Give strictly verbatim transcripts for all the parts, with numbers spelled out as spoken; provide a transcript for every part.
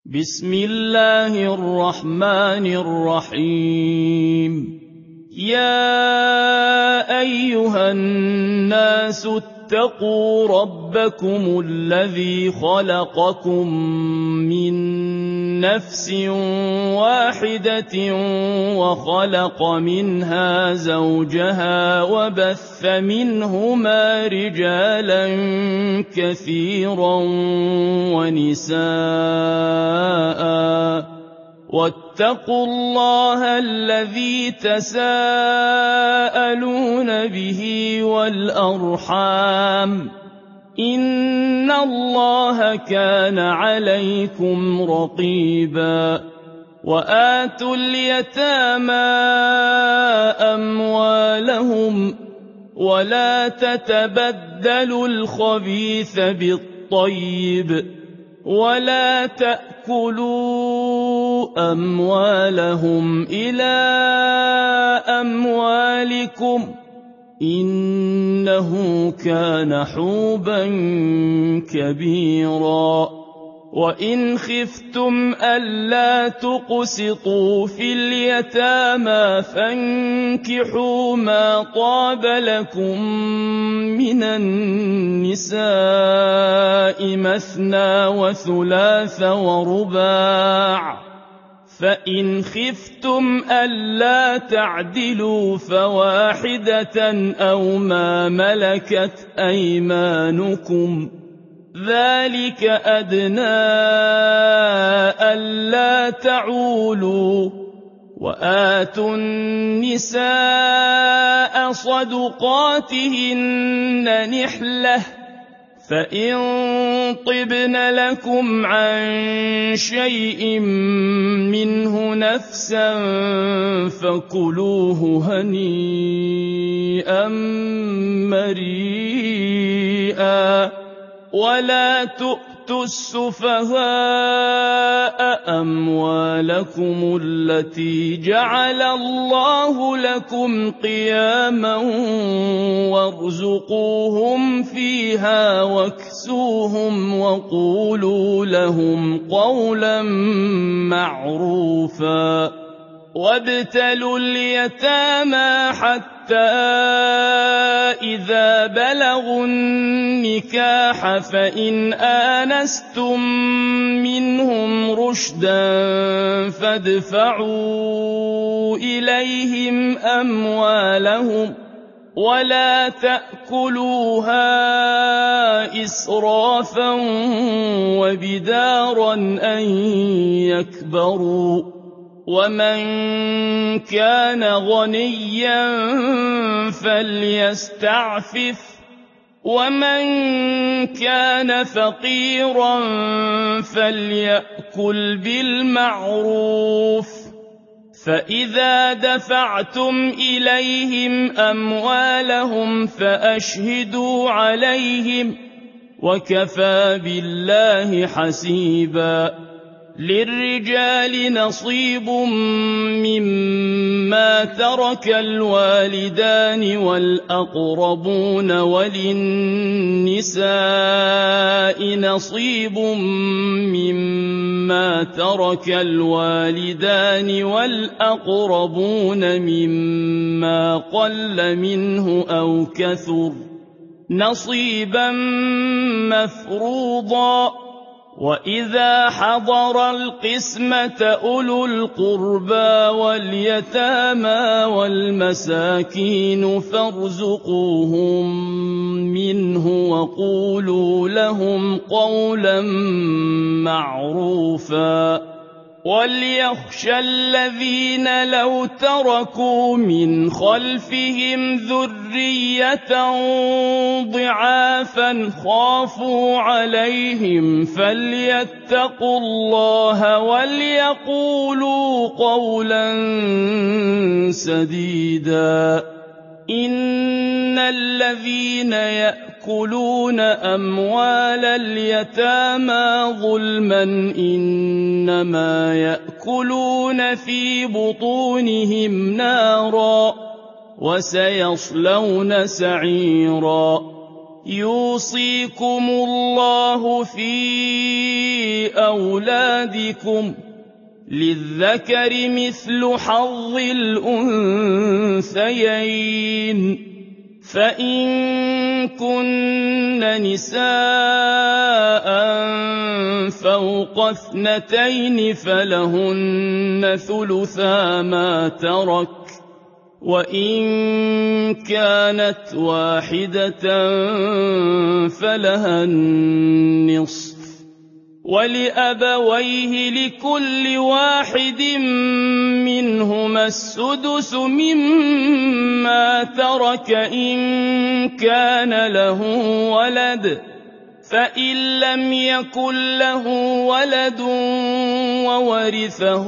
بسم الله الرحمن الرحيم يا أيها الناس اتقوا ربكم الذي خلقكم من نفس واحدة وخلق منها زوجها وبث منهما رجالا كثيرا ونساء واتقوا الله الذي تساءلون به والأرحام إن الله كان عليكم رقيبا وآتوا اليتامى أموالهم ولا تتبدلوا الخبيث بالطيب ولا تأكلوا أموالهم إلى أموالكم إنه كان حوبا كبيرا وإن خفتم ألا تقسطوا في اليتامى فانكحوا ما طاب لكم من النساء مثنى وثلاث ورباع فإن خفتم ألا تعدلوا فواحدة أو ما ملكت أيمانكم ذلك أدنى ألا تعولوا وآتوا النساء صدقاتهن نحلة فإن طبن لكم عن شيء منه نفسا فكلوه هنيئا مريئا ولا تؤتوا السفهاء أموالكم التي جعل الله لكم قياما وارزقوهم فيها واكسوهم وقولوا لهم قولا معروفا وابتلوا اليتامى حتى إذا بلغوا النكاح فإن آنستم منهم رشدا فادفعوا إليهم أموالهم ولا تأكلوها إسرافا وبدارا أن يكبروا ومن كان غنيا فليستعفف ومن كان فقيرا فليأكل بالمعروف فإذا دفعتم إليهم أموالهم فأشهدوا عليهم وكفى بالله حسيبا للرجال نصيب مما ترك الوالدان والأقربون وللنساء نصيب مما ترك الوالدان والأقربون مما قل منه أو كثر نصيبا مفروضا وإذا حضر القسمة أولو القربى واليتامى والمساكين فارزقوهم منه وقولوا لهم قولا معروفا وليخشى الذين لو تركوا من خلفهم ذرية ضعافا خافوا عليهم فليتقوا الله وليقولوا قولا سديدا إن الذين يأكلون أموال اليتامى ظلما إنما يأكلون في بطونهم نارا وسيصلون سعيرا يُوصِيكُمُ اللَّهُ فِي أَوْلَادِكُمْ ۖ لِلذَّكَرِ مِثْلُ حَظِّ الْأُنثَيَيْنِ ۚ فَإِن كُنَّ نِسَاءً فَوْقَ اثْنَتَيْنِ فَلَهُنَّ ثُلُثَا مَا تَرَكَ ۖ وَإِن كَانَتْ وَاحِدَةً فَلَهَا النِّصْفُ ۚ وَلِأَبَوَيْهِ لِكُلِّ وَاحِدٍ مِّنْهُمَا السُّدُسُ مِمَّا تَرَكَ إِن كَانَ لَهُ وَلَدٌ ۚ فَإِن لَّمْ يَكُن لَّهُ وَلَدٌ وَوَرِثَهُ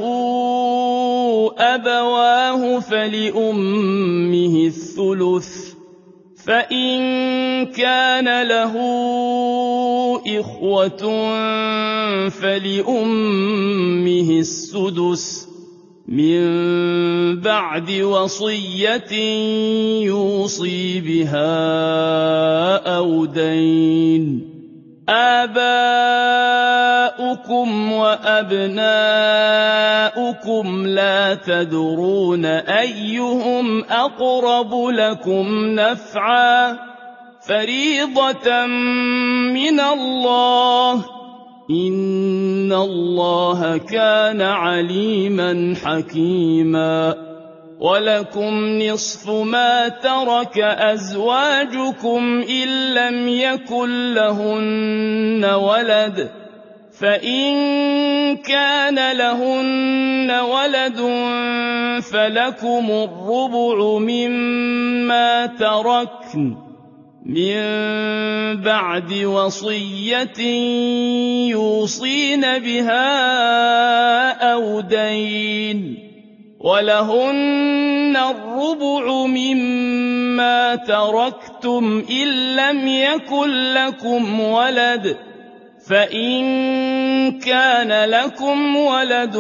أَبَوَاهُ فَلِأُمِّهِ الثُّلُثُ ۚ فَإِن كَانَ لَهُ إِخْوَةٌ فَلِأُمِّهِ السُّدُسُ مِن بَعْدِ وَصِيَّةٍ يُوصِي بِهَا أَوْ دَيْنٍ ۗ آبَاؤُكُمْ وَأَبْنَاؤُكُمْ لَا تَدْرُونَ أَيُّهُمْ أَقْرَبُ لَكُمْ نَفْعًا ۚ فَرِيضَةً مِّنَ اللَّهِ ۗ إِنَّ اللَّهَ كَانَ عَلِيمًا حَكِيمًا. وَلَكُمْ نِصْفُ مَا تَرَكَ أَزْوَاجُكُمْ إِن لَّمْ يَكُن لَّهُنَّ وَلَدٌ ۚ فَإِن كَانَ لَهُنَّ وَلَدٌ فَلَكُمُ الرُّبُعُ مِمَّا تَرَكْنَ مِن بَعْدِ وَصِيَّةٍ يُوصِينَ بِهَا أَوْ دَيْنٍ ۗ وَلَهُنَّ الرُّبُعُ مِمَّا تَرَكْتُمْ إِن لَّمْ يَكُن لَّكُمْ وَلَدٌ ۚ فَإِن كَانَ لَكُمْ وَلَدٌ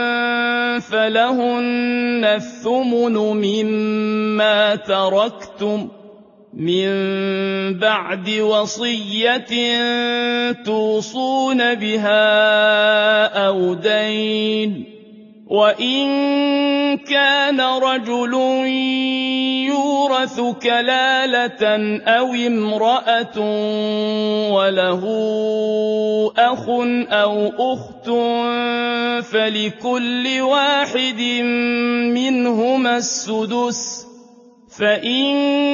فَلَهُنَّ الثُّمُنُ مِمَّا تَرَكْتُم مِّن بَعْدِ وَصِيَّةٍ تُوصُونَ بِهَا أَوْ دَيْنٍ ۗ وَإِن كَانَ رَجُلٌ يُورَثُ كَلَالَةً أَوِ امْرَأَةٌ وَلَهُ أَخٌ أَوْ أُخْتٌ فَلِكُلِّ واحد منهما السُّدُسُ ۚ فَإِن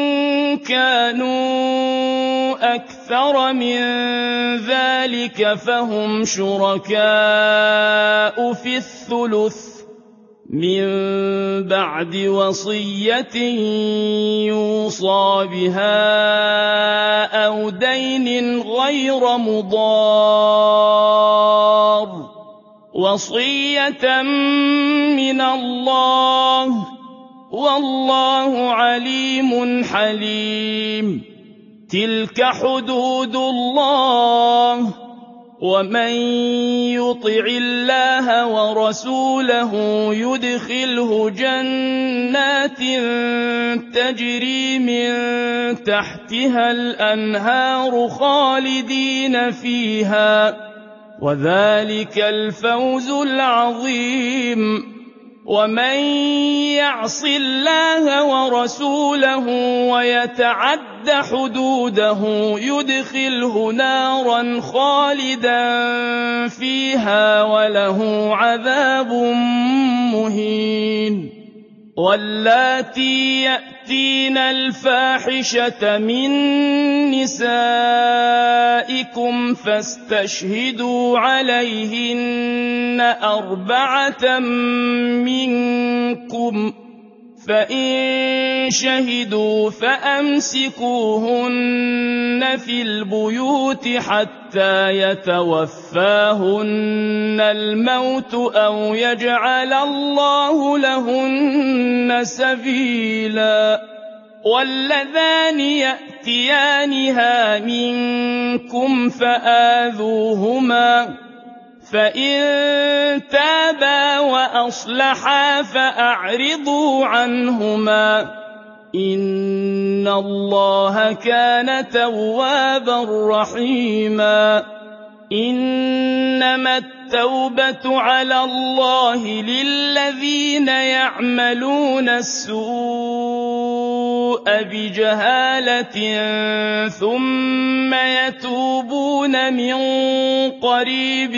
كَانُوا أَكْثَرَ مِن ذَٰلِكَ فَهُمْ شُرَكَاءُ فِي الثُّلُثِ مِن بَعْدِ وَصِيَّةٍ يُوصَىٰ بِهَا أَوْ دَيْنٍ غَيْرَ مُضَارٍّ ۚ وَصِيَّةً مِّنَ اللَّهِ ۗ وَاللَّهُ عَلِيمٌ حَلِيمٌ. تِلْكَ حُدُودُ اللَّهِ ۚ وَمَن يُطِعِ اللَّهَ وَرَسُولَهُ يُدْخِلْهُ جَنَّاتٍ تَجْرِي مِن تَحْتِهَا الْأَنْهَارُ خَالِدِينَ فِيهَا ۚ وَذَٰلِكَ الْفَوْزُ الْعَظِيمُ. وَمَن يَعْصِ اللَّهَ وَرَسُولَهُ وَيَتَعَدَّ حُدُودَهُ يُدْخِلْهُ نَارًا خَالِدًا فِيهَا وَلَهُ عَذَابٌ مُّهِينٌ. وَاللَّاتِي يَأْتِينَ الْفَاحِشَةَ مِن نِّسَائِكُمْ فَاسْتَشْهِدُوا عَلَيْهِنَّ أَرْبَعَةً مِّنكُمْ ۖ فَإِن شَهِدُوا فَأَمْسِكُوهُنَّ فِي الْبُيُوتِ حَتَّىٰ يَتَوَفَّاهُنَّ الْمَوْتُ أَوْ يَجْعَلَ اللَّهُ لَهُنَّ سَبِيلًا. وَاللَّذَانِ يَأْتِيَانِهَا مِنكُمْ فَآذُوهُمَا ۖ فَإِن تَابَا وَأَصْلَحَا فَأَعْرِضُوا عَنْهُمَا ۗ إِنَّ اللَّهَ كَانَ تَوَّابًا رَّحِيمًا إِنَّمَا التَّوْبَةُ عَلَى اللَّهِ لِلَّذِينَ يَعْمَلُونَ السُّوءَ بِجَهَالَةٍ ثُمَّ يَتُوبُونَ مِن قَرِيبٍ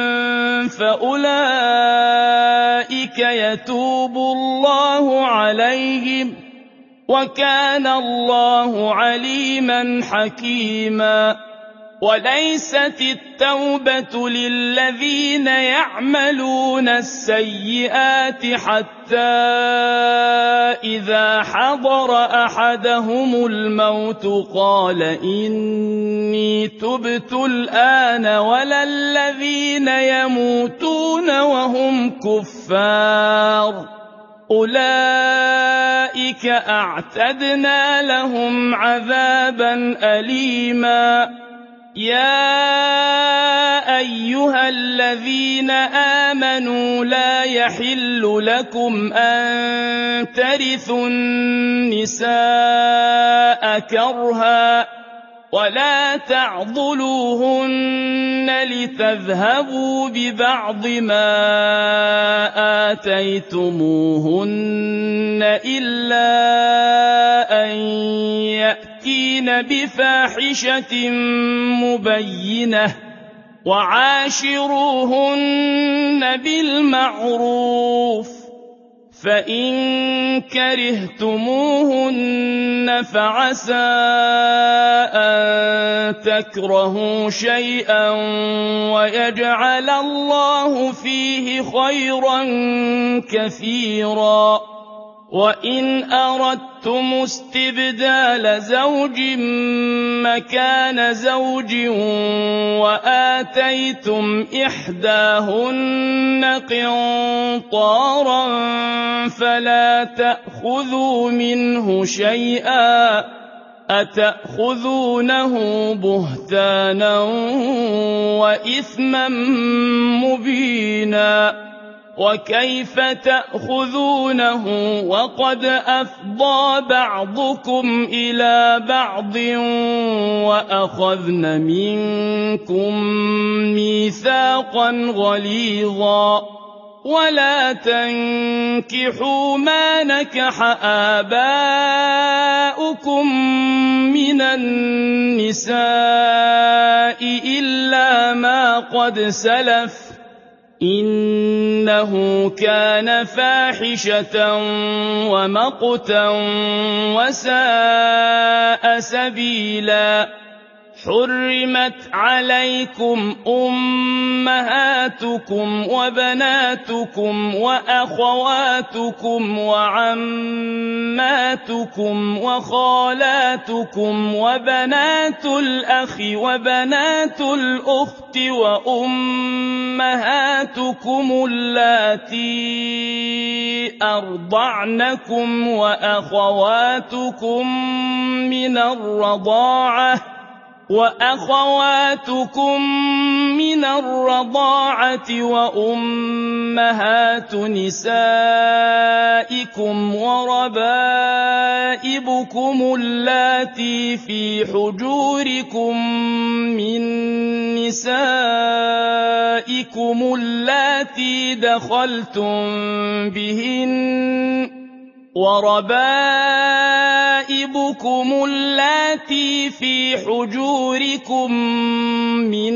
فَأُولَٰئِكَ يَتُوبُ اللَّهُ عَلَيْهِمْ وَكَانَ اللَّهُ عَلِيمًا حَكِيمًا وَلَيْسَتِ التَّوْبَةُ لِلَّذِينَ يَعْمَلُونَ السَّيِّئَاتِ حَتَّىٰ إِذَا حَضَرَ أَحَدَهُمُ الْمَوْتُ قَالَ إِنِّي تُبْتُ الْآنَ وَلَا الَّذِينَ يَمُوتُونَ وَهُمْ كُفَّارٌ أُولَٰئِكَ أَعْتَدْنَا لَهُمْ عَذَابًا أَلِيمًا يَا أَيُّهَا الَّذِينَ آمَنُوا لَا يَحِلُّ لَكُمْ أَن تَرِثُوا النِّسَاءَ كَرْهًا وَلَا تَعْضُلُوهُنَّ لِتَذْهَبُوا بِبَعْضِ مَا آتَيْتُمُوهُنَّ إِلَّا أَن يَأْتِينَ بِفَاحِشَةٍ مُّبَيِّنَةٍ وَعَاشِرُوهُنَّ بِالْمَعْرُوفِ ۖ فَإِن كَرِهْتُمُوهُنَّ فَعَسَىٰ أَن تَكْرَهُوا شَيْئًا وَيَجْعَلَ اللَّهُ فِيهِ خَيْرًا كَثِيرًا وَإِنْ أَرَدتُّمُ اسْتِبْدَالَ زَوْجٍ مَّكَانَ زَوْجٍ وَآتَيْتُمْ إِحْدَاهُنَّ قِنطَارًا فَلَا تَأْخُذُوا مِنْهُ شَيْئًا أَتَأْخُذُونَهُ بُهْتَانًا وَإِثْمًا مُّبِينًا وَكَيْفَ تَأْخُذُونَهُ وَقَدْ أَفْضَىٰ بَعْضُكُمْ إِلَىٰ بَعْضٍ وَأَخَذْنَ مِنكُم مِّيثَاقًا غَلِيظًا وَلَا تَنكِحُوا مَا نَكَحَ آبَاؤُكُم مِّنَ النِّسَاءِ إِلَّا مَا قَدْ سَلَفَ ۚ إِنَّهُ كَانَ فَاحِشَةً وَمَقْتًا وَسَاءَ سَبِيلًا حُرِّمَتْ عَلَيْكُمْ أُمَّهَاتُكُمْ وَبَنَاتُكُمْ وَأَخَوَاتُكُمْ وَعَمَّاتُكُمْ وَخَالَاتُكُمْ وَبَنَاتُ الْأَخِ وَبَنَاتُ الْأُخْتِ وَأُمَّهَاتُكُمُ اللَّاتِي أَرْضَعْنَكُمْ وَأَخَوَاتُكُم مِّنَ الرَّضَاعَةِ وَأَخَوَاتُكُم مِّنَ الرَّضَاعَةِ وَأُمَّهَاتُ نِسَائِكُمْ وَرَبَائِبُكُمُ اللَّاتِي فِي حُجُورِكُم مِّن نِّسَائِكُمُ اللَّاتِي دَخَلْتُم بِهِنَّ وَرَبَائِبُكُمُ اللَّاتِي فِي حُجُورِكُم مِّن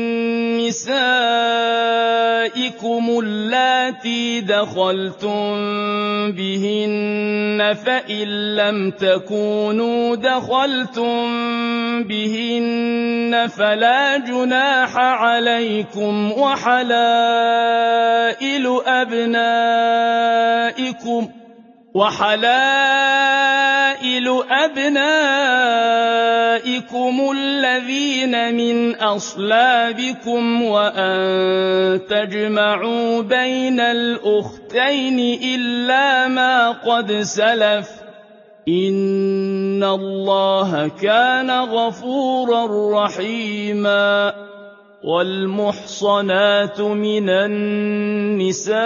نِّسَائِكُمُ اللَّاتِي دَخَلْتُم بِهِنَّ فَإِن لَّمْ تَكُونُوا دَخَلْتُم بِهِنَّ فَلَا جُنَاحَ عَلَيْكُمْ وَحَلَائِلُ أَبْنَائِكُمْ وَحَلَائِلُ أَبْنَائِكُمُ الَّذِينَ مِنْ أَصْلَابِكُمْ وَأَن تَجْمَعُوا بَيْنَ الْأُخْتَيْنِ إِلَّا مَا قَدْ سَلَفَ ۚ إِنَّ اللَّهَ كَانَ غَفُورًا رَّحِيمًا وَالْمُحْصَنَاتُ مِنَ النِّسَاءِ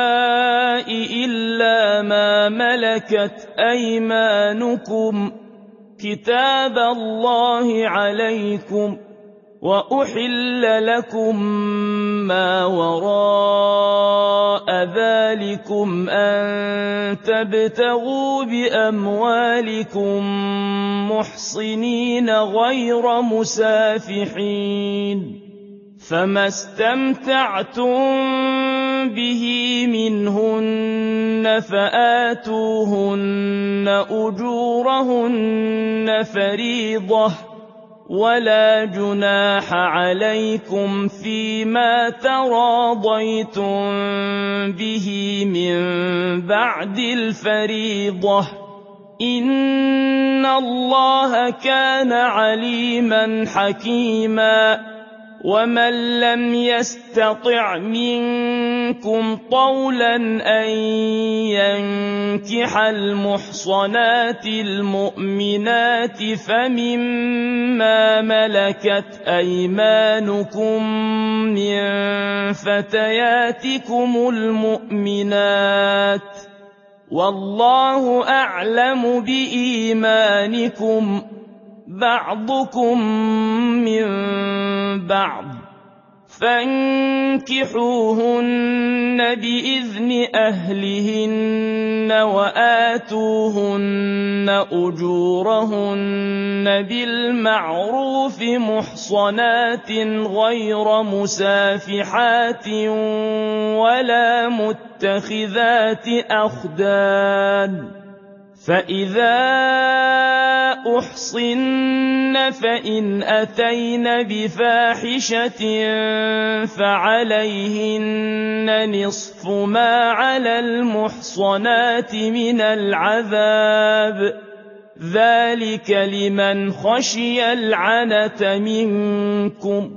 إِلَّا مَا مَلَكَتْ أَيْمَانُكُمْ ۖ كِتَابَ اللَّهِ عَلَيْكُمْ ۚ وَأُحِلَّ لَكُم مَّا وَرَاءَ ذَٰلِكُمْ أَن تَبْتَغُوا بِأَمْوَالِكُم مُّحْصِنِينَ غَيْرَ مُسَافِحِينَ ۚ فَمَا اسْتَمْتَعْتُم بِهِ مِنْهُنَّ فَآتُوهُنَّ أُجُورَهُنَّ فَرِيضَةً ۚ وَلَا جُنَاحَ عَلَيْكُمْ فِيمَا تَرَاضَيْتُم بِهِ مِن بَعْدِ الْفَرِيضَةِ ۚ إِنَّ اللَّهَ كَانَ عَلِيمًا حَكِيمًا. وَمَن لَّمْ يَسْتَطِعْ مِنكُمْ طَوْلًا أَن يَنكِحَ الْمُحْصَنَاتِ الْمُؤْمِنَاتِ فَمِمَّا مَلَكَتْ أَيْمَانُكُم مِّن فَتَيَاتِكُمُ الْمُؤْمِنَاتِ ۚ وَاللَّهُ أَعْلَمُ بِإِيمَانِكُم ۚ بَعْضُكُم مِّن بَعْضٍ ۚ فَانكِحُوهُنَّ بِإِذْنِ أَهْلِهِنَّ وَآتُوهُنَّ أُجُورَهُنَّ بِالْمَعْرُوفِ مُحْصَنَاتٍ غَيْرَ مُسَافِحَاتٍ وَلَا مُتَّخِذَاتِ أَخْدَانٍ ۚ فَإِذَا أُحْصِنَّ فَإِنْ أَتَيْنَ بِفَاحِشَةٍ فَعَلَيْهِنَّ نِصْفُ مَا عَلَى الْمُحْصَنَاتِ مِنَ الْعَذَابِ ۚ ذَٰلِكَ لِمَنْ خَشِيَ الْعَنَتَ مِنكُمْ ۚ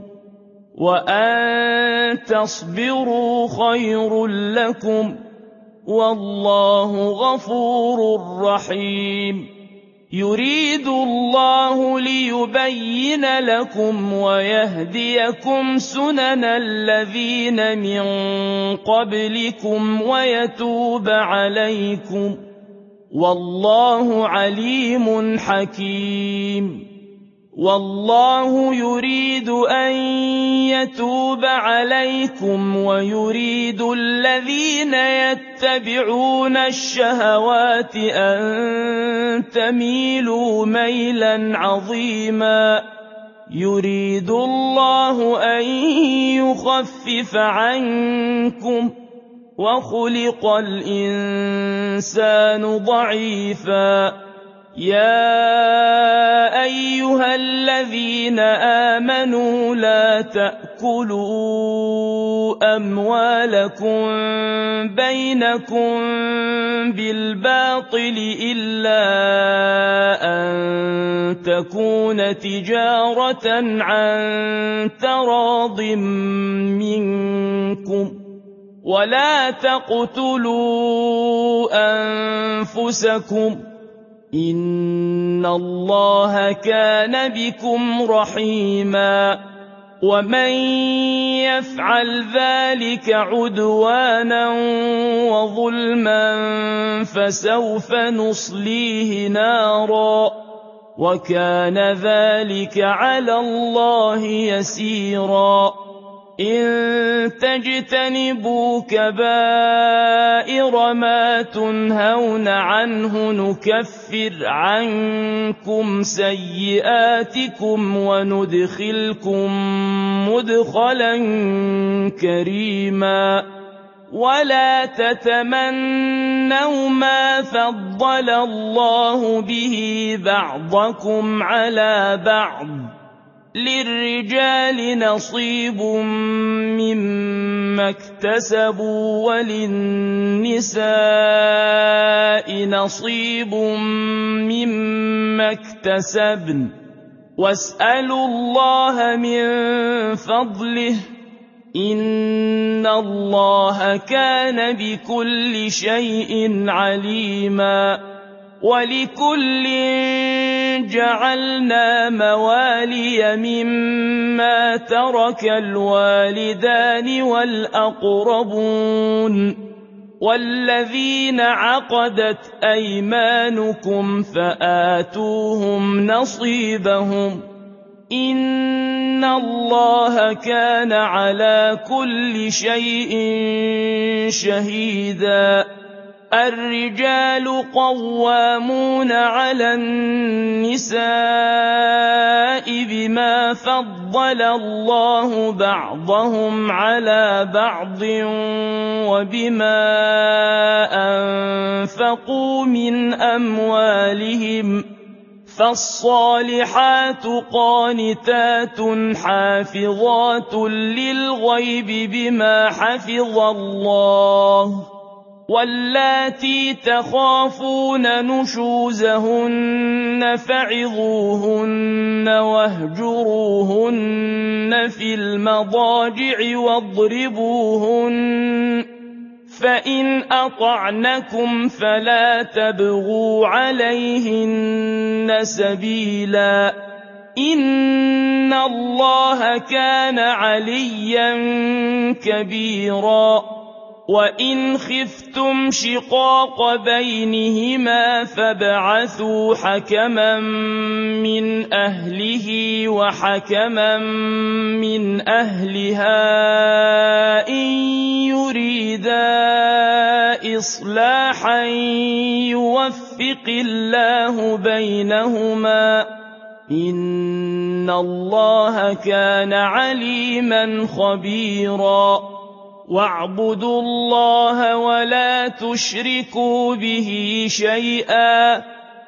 وَأَن تَصْبِرُوا خَيْرٌ لَّكُمْ ۗ وَاللَّهُ غَفُورٌ رَّحِيمٌ. يُرِيدُ اللَّهُ لِيُبَيِّنَ لَكُمْ وَيَهْدِيَكُمْ سُنَنَ الَّذِينَ مِن قَبْلِكُمْ وَيَتُوبَ عَلَيْكُمْ ۗ وَاللَّهُ عَلِيمٌ حَكِيمٌ. وَاللَّهُ يُرِيدُ أَن يَتُوبَ عَلَيْكُمْ وَيُرِيدُ الَّذِينَ يَتَّبِعُونَ الشَّهَوَاتِ أَن تَمِيلُوا مَيْلًا عَظِيمًا. يُرِيدُ اللَّهُ أَن يُخَفِّفَ عَنكُمْ ۚ وَخُلِقَ الْإِنسَانُ ضَعِيفًا. يَا أَيُّهَا الَّذِينَ آمَنُوا لَا تَأْكُلُوا أَمْوَالَكُم بَيْنَكُم بِالْبَاطِلِ إِلَّا أَن تَكُونَ تِجَارَةً عَن تَرَاضٍ مِّنكُمْ ۚ وَلَا تَقْتُلُوا أَنفُسَكُمْ ۚ إِنَّ اللَّهَ كَانَ بِكُمْ رَحِيمًا. وَمَن يَفْعَلْ ذَٰلِكَ عُدْوَانًا وَظُلْمًا فَسَوْفَ نُصْلِيهِ نَارًا ۚ وَكَانَ ذَٰلِكَ عَلَى اللَّهِ يَسِيرًا. إِن تَجْتَنِبُوا كَبَائِرَ مَا تُنْهَوْنَ عَنْهُ نُكَفِّرْ عَنكُمْ سَيِّئَاتِكُمْ وَنُدْخِلْكُم مُّدْخَلًا كَرِيمًا. وَلَا تَتَمَنَّوْا مَا فَضَّلَ اللَّهُ بِهِ بَعْضَكُمْ عَلَىٰ بَعْضٍ ۚ لِّلرِّجَالِ نَصِيبٌ مِّمَّا اكْتَسَبُوا وَلِلنِّسَاءِ نَصِيبٌ مِّمَّا اكْتَسَبْنَ ۚ وَاسْأَلُوا اللَّهَ مِن فَضْلِهِ ۗ إِنَّ اللَّهَ كَانَ بِكُلِّ شَيْءٍ عَلِيمًا. وَلِكُلٍّ جَعَلْنَا مَوَالِيَ مِمَّا تَرَكَ الْوَالِدَانِ وَالْأَقْرَبُونَ وَالَّذِينَ عَقَدَتْ أَيْمَانُكُمْ فَآتُوهُمْ نَصِيبَهُمْ ۚ إِنَّ اللَّهَ كَانَ عَلَىٰ كُلِّ شَيْءٍ شَهِيدًا. الرِّجَالُ قَوَّامُونَ عَلَى النِّسَاءِ بِمَا فَضَّلَ اللَّهُ بَعْضَهُمْ عَلَىٰ بَعْضٍ وَبِمَا أَنفَقُوا مِنْ أَمْوَالِهِمْ ۚ فَالصَّالِحَاتُ قَانِتَاتٌ حَافِظَاتٌ لِّلْغَيْبِ بِمَا حَفِظَ اللَّهُ ۚ وَاللَّاتِي تَخَافُونَ نُشُوزَهُنَّ فَعِظُوهُنَّ وَاهْجُرُوهُنَّ فِي الْمَضَاجِعِ وَاضْرِبُوهُنَّ ۖ فَإِنْ أَطَعْنَكُمْ فَلَا تَبْغُوا عَلَيْهِنَّ سَبِيلًا ۗ إِنَّ اللَّهَ كَانَ عَلِيًّا كَبِيرًا. وَإِنْ خِفْتُمْ شِقَاقَ بَيْنِهِمَا فَابْعَثُوا حَكَمًا مِّنْ أَهْلِهِ وَحَكَمًا مِّنْ أَهْلِهَا إِن يُرِيدَا إِصْلَاحًا يُوَفِّقِ اللَّهُ بَيْنَهُمَا ۗ إِنَّ اللَّهَ كَانَ عَلِيمًا خَبِيرًا. وَاعْبُدُوا اللَّهَ وَلَا تُشْرِكُوا بِهِ شَيْئًا،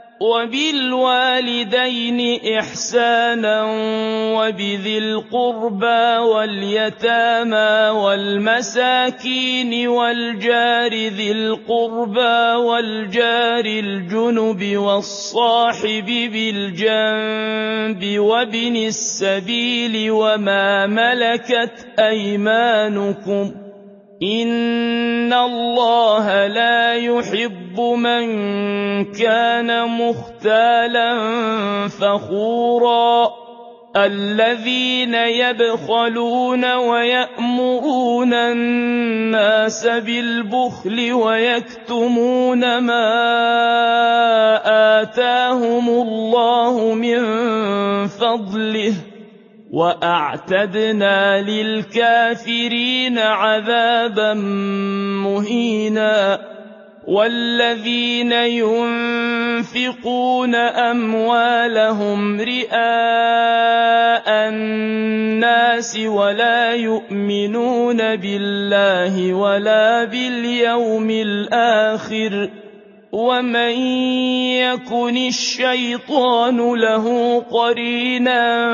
وَبِالْوَالِدَيْنِ إِحْسَانًا، وَبِذِي الْقُرْبَىٰ وَالْيَتَامَىٰ وَالْمَسَاكِينِ وَالْجَارِ ذِي الْقُرْبَىٰ وَالْجَارِ الْجُنُبِ وَالصَّاحِبِ بِالْجَنبِ وَابْنِ السَّبِيلِ وَمَا مَلَكَتْ أَيْمَانُكُمْ ۗ إِنَّ اللَّهَ لَا يُحِبُّ مَن كَانَ مُخْتَالًا فَخُورًا. الَّذِينَ يَبْخَلُونَ وَيَأْمُرُونَ النَّاسَ بِالْبُخْلِ وَيَكْتُمُونَ مَا آتَاهُمُ اللَّهُ مِن فَضْلِهِ ۗ وَأَعْتَدْنَا لِلْكَافِرِينَ عَذَابًا مُّهِينًا. وَالَّذِينَ يُنفِقُونَ أَمْوَالَهُمْ رِئَاءَ النَّاسِ وَلَا يُؤْمِنُونَ بِاللَّهِ وَلَا بِالْيَوْمِ الْآخِرِ ۗ وَمَن يَكُنِ الشَّيْطَانُ لَهُ قَرِينًا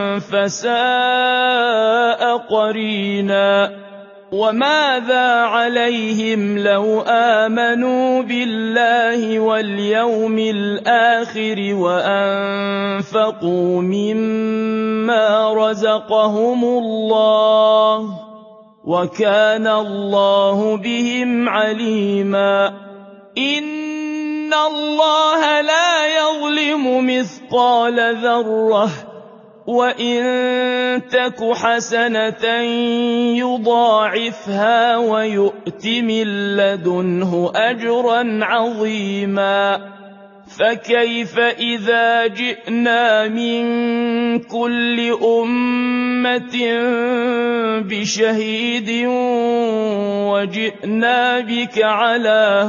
فَسَاءَ قَرِينًا. وَمَاذَا عَلَيْهِمْ لَوْ آمَنُوا بِاللَّهِ وَالْيَوْمِ الْآخِرِ وَأَنفَقُوا مِمَّا رَزَقَهُمُ اللَّهُ ۚ وَكَانَ اللَّهُ بِهِمْ عَلِيمًا. إِنَّ اللَّهَ لَا يَظْلِمُ مِثْقَالَ ذَرَّةٍ، وَإِن تَكُ حَسَنَةً يُضَاعِفْهَا وَيُؤْتِ مِن لَّدُنْهُ أَجْرًا عَظِيمًا. فَكَيْفَ إِذَا جِئْنَا مِن كُلِّ أُمَّةٍ بِشَهِيدٍ وَجِئْنَا بِكَ عَلَىٰ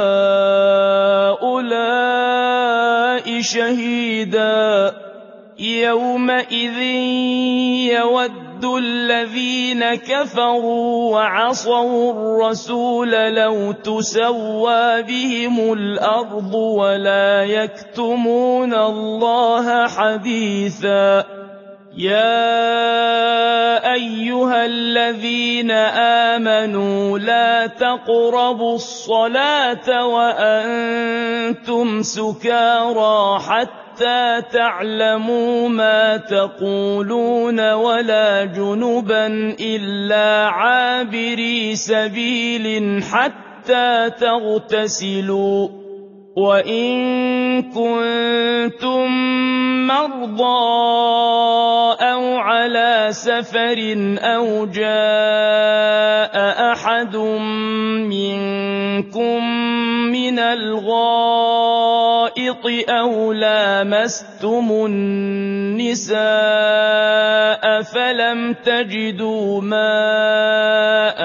هَٰؤُلَاءِ شَهِيدًا. يَوْمَئِذٍ يَوَدُّ الَّذِينَ كَفَرُوا وَعَصَوُا الرَّسُولَ لَوْ تُسَوَّىٰ بِهِمُ الْأَرْضُ وَلَا يَكْتُمُونَ اللَّهَ حَدِيثًا. يَا أَيُّهَا الَّذِينَ آمَنُوا لَا تَقْرَبُوا الصَّلَاةَ وَأَنتُمْ سُكَارَىٰ حَتَّىٰ تَعْلَمُوا مَا تَقُولُونَ وَلَا جُنُبًا إِلَّا عَابِرِي سَبِيلٍ حَتَّىٰ تَغْتَسِلُوا ۚ وَإِن كُنتُم مَّرْضَىٰ أَوْ عَلَىٰ سَفَرٍ أَوْ جَاءَ أَحَدٌ مِّنكُم مِّنَ الْغَائِطِ أَوْ لَامَسْتُمُ النِّسَاءَ فَلَمْ تَجِدُوا مَاءً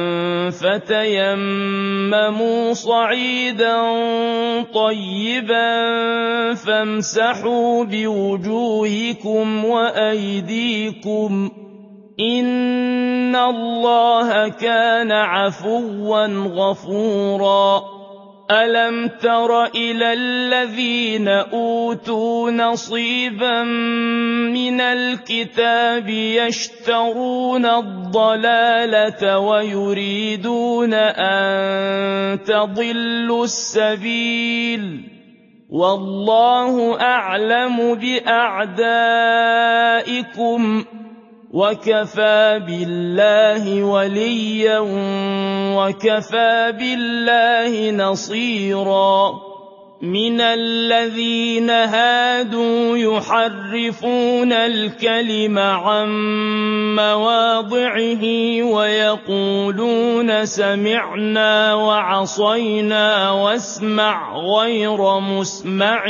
فَتَيَمَّمُوا صَعِيدًا طَيِّبًا فَامْسَحُوا بِوُجُوهِكُمْ وَأَيْدِيكُمْ ۗ إِنَّ اللَّهَ كَانَ عَفُوًّا غَفُورًا. أَلَمْ تَرَ إِلَى الَّذِينَ أُوتُوا نَصِيبًا مِّنَ الْكِتَابِ يَشْتَرُونَ الضَّلَالَةَ وَيُرِيدُونَ أَن تَضِلُّوا السَّبِيلَ ۗ وَاللَّهُ أَعْلَمُ بِأَعْدَائِكُمْ ۚ وَكَفَىٰ بِاللَّهِ وَلِيًّا وَكَفَىٰ بِاللَّهِ نَصِيرًا. مِنَ الَّذِينَ هَادُوا يُحَرِّفُونَ الْكَلِمَ عَن مَّوَاضِعِهِ وَيَقُولُونَ سَمِعْنَا وَعَصَيْنَا وَاسْمَعْ غَيْرَ مُسْمَعٍ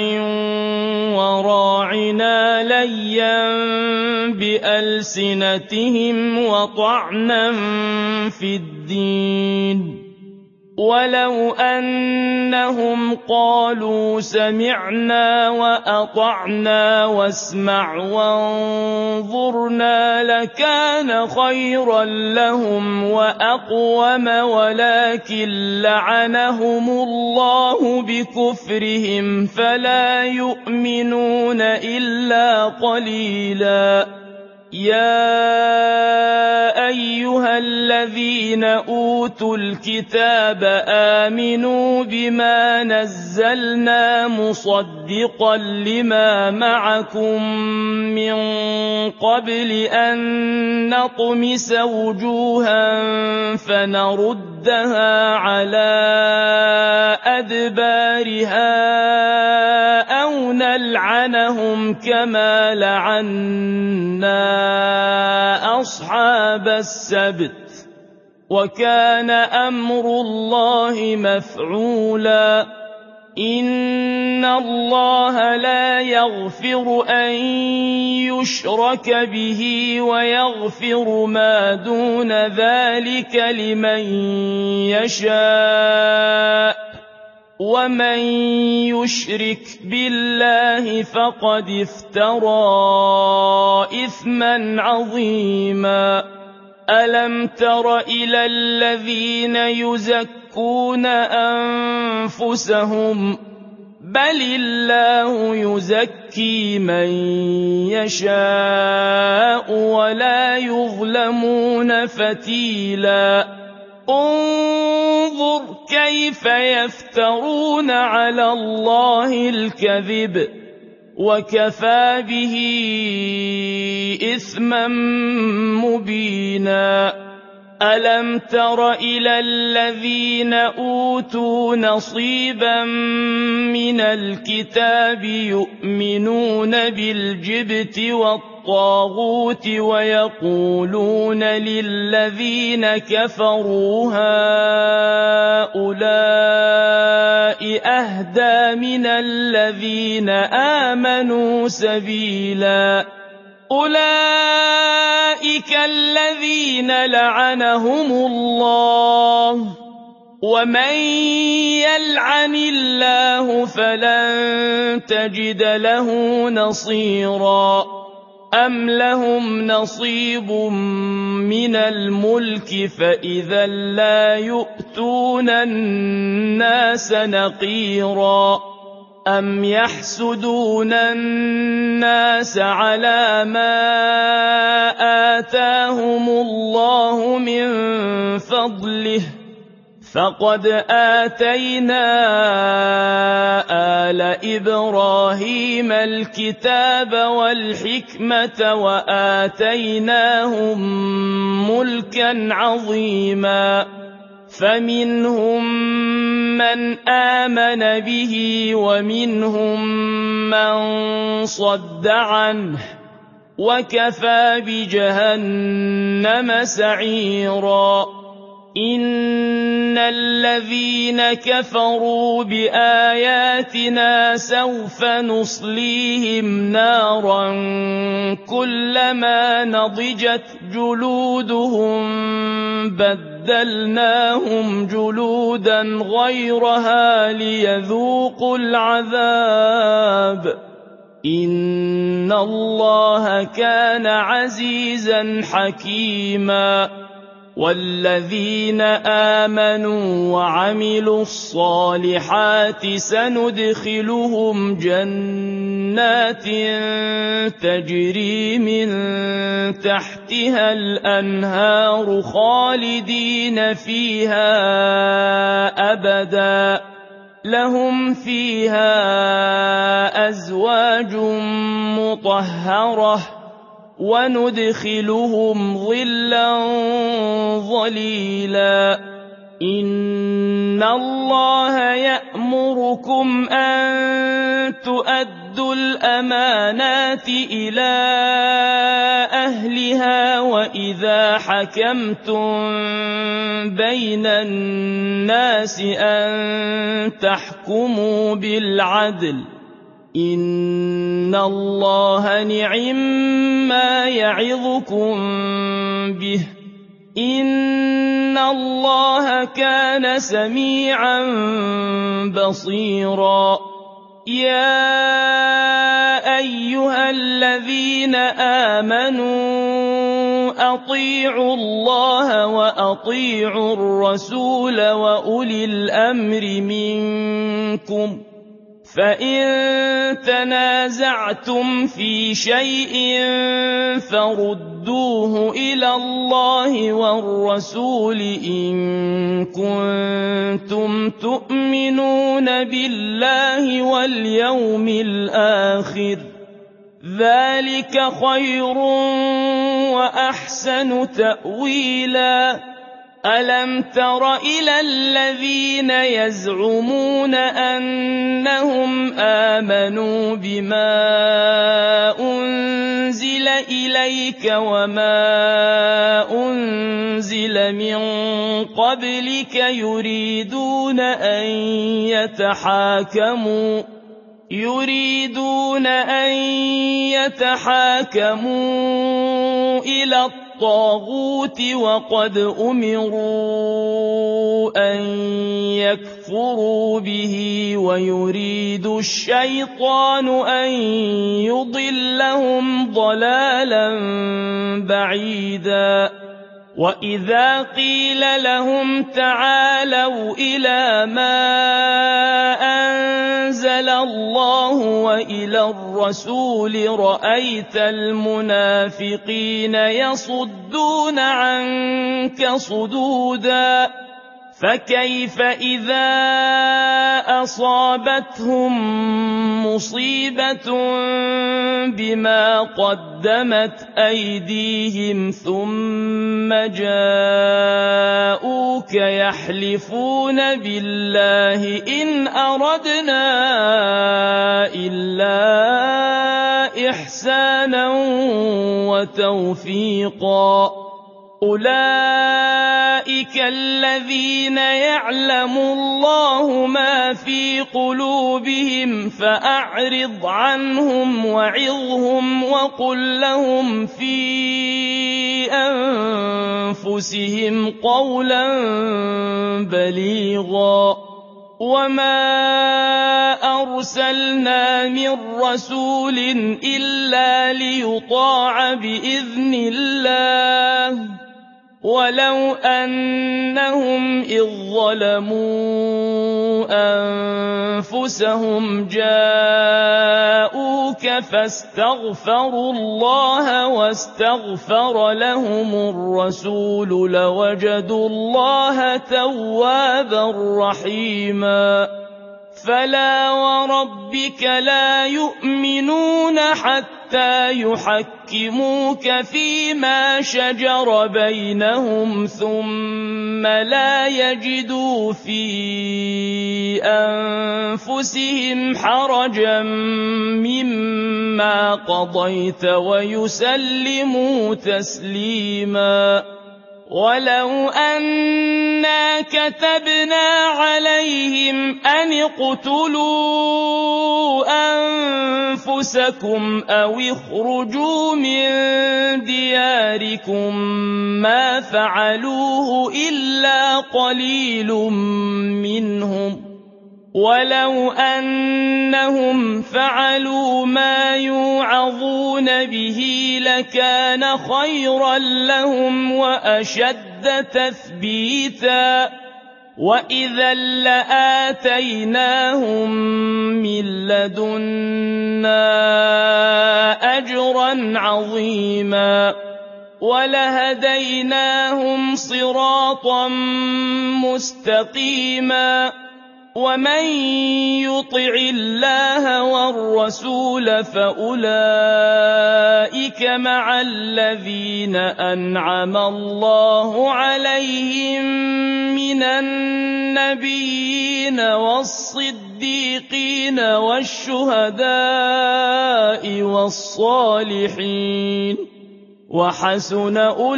وَرَاعِنَا لَيًّا بِأَلْسِنَتِهِمْ وَطَعْنًا فِي الدِّينِ ۚ وَلَوْ أَنَّهُمْ قَالُوا سَمِعْنَا وَأَطَعْنَا وَاسْمَعْ وَانظُرْنَا لَكَانَ خَيْرًا لَّهُمْ وَأَقْوَمَ، وَلَٰكِن لَّعَنَهُمُ اللَّهُ بِكُفْرِهِمْ فَلَا يُؤْمِنُونَ إِلَّا قَلِيلًا. يَا أَيُّهَا الَّذِينَ أُوتُوا الْكِتَابَ آمِنُوا بِمَا نَزَّلْنَا مُصَدِّقًا لِّمَا مَعَكُم مِّن قَبْلِ أَن نَّطْمِسَ وُجُوهًا فَنَرُدَّهَا عَلَىٰ أَدْبَارِهَا أَوْ نَلْعَنَهُمْ كَمَا لَعَنَّا أَصْحَابَ السَّبْتِ ۚ وَكَانَ أَمْرُ اللَّهِ مَفْعُولًا. إِنَّ اللَّهَ لَا يَغْفِرُ أَن يُشْرَكَ بِهِ وَيَغْفِرُ مَا دُونَ ذَٰلِكَ لِمَن يَشَاءُ ۚ وَمَن يُشْرِكْ بِاللَّهِ فَقَدِ افْتَرَىٰ إِثْمًا عَظِيمًا. أَلَمْ تَرَ إِلَى الَّذِينَ يُزَكُّونَ أَنفُسَهُم ۚ بَلِ اللَّهُ يُزَكِّي مَن يَشَاءُ وَلَا يُظْلَمُونَ فَتِيلًا. انظُرْ كَيْفَ يَفْتَرُونَ عَلَى اللَّهِ الْكَذِبَ وَكَفَىٰ بِهِ إِثْمًا مُّبِينًا. أَلَمْ تَرَ إِلَى الَّذِينَ أُوتُوا نَصِيبًا مِّنَ الْكِتَابِ يُؤْمِنُونَ بِالْجِبْتِ وَالطَّاغُوتِ وَيَقُولُونَ لِلَّذِينَ كَفَرُوا هَٰؤُلَاءِ أَهْدَىٰ مِنَ الَّذِينَ آمَنُوا سَبِيلًا. أُولَٰئِكَ الَّذِينَ لَعَنَهُمُ اللَّهُ ۖ وَمَن يَلْعَنِ اللَّهُ فَلَن تَجِدَ لَهُ نَصِيرًا. أَمْ لَهُمْ نَصِيبٌ مِّنَ الْمُلْكِ فَإِذًا لَّا يُؤْتُونَ النَّاسَ نَقِيرًا. أَمْ يَحْسُدُونَ النَّاسَ عَلَىٰ مَا آتَاهُمُ اللَّهُ مِن فَضْلِهِ ۖ فَقَدْ آتَيْنَا آلَ إِبْرَاهِيمَ الْكِتَابَ وَالْحِكْمَةَ وَآتَيْنَاهُم مُّلْكًا عَظِيمًا. فَمِنْهُم من آمن به ومنهم من صد عنه وكفى بجهنم سعيرا إن الذين كفروا بآياتنا سوف نصليهم نارا كلما نضجت جلودهم بدلناهم جلودا غيرها ليذوقوا العذاب إن الله كان عزيزا حكيما والذين آمنوا وعملوا الصالحات سندخلهم جنات تجري من تحتها الأنهار خالدين فيها أبدا لهم فيها أزواج مطهرة وندخلهم ظلا ظليلا إن الله يأمركم أن تؤدوا الأمانات إلى أهلها وإذا حكمتم بين الناس أن تحكموا بالعدل إن الله نعما يعظكم به إن الله كان سميعا بصيرا يا أيها الذين آمنوا أطيعوا الله وأطيعوا الرسول وأولي الأمر منكم فإن تنازعتم في شيء فردوه إلى الله والرسول إن كنتم تؤمنون بالله واليوم الآخر ذلك خير وأحسن تأويلا ألم تر إلى الذين يزعمون أنهم آمنوا بما أنزل إليك وما أنزل من قبلك يريدون أن يتحاكموا يريدون أن يتحاكموا إلى الطاغوت وقد أمروا أن يكفروا به ويريد الشيطان أن يضلهم ضلالا بعيدا وإذا قيل لهم تعالوا إلى ما أنزل الله وإلى الرسول رأيت المنافقين يصدون عنك صدودا فكيف إذا أصابتهم مصيبة بما قدمت أيديهم ثم جاءوك يحلفون بالله إن أردنا إلا إحسانا وتوفيقا أولئك الذين يعلم الله ما في قلوبهم فأعرض عنهم وعظهم وقل لهم في أنفسهم قولا بليغا وما أرسلنا من رسول إلا ليطاع بإذن الله ولو أنهم إذ ظلموا أنفسهم جاءوك فاستغفروا الله واستغفر لهم الرسول لوجدوا الله توابا رحيما فلا وربك لا يؤمنون حتى يحكموك فيما شجر بينهم ثم لا يجدوا في أنفسهم حرجا مما قضيت ويسلموا تسليما ولو أنا كتبنا عليهم أن اقتلوا أنفسكم أو اخرجوا من دياركم ما فعلوه إلا قليل منهم ولو أنهم فعلوا ما يوعظون به لكان خيرا لهم وأشد تثبيتا وإذا لآتيناهم من لدنا أجرا عظيما ولهديناهم صراطا مستقيما ومن يطع الله والرسول فأولئك مع الذين أنعم الله عليهم من النبيين والصديقين والشهداء والصالحين وحسن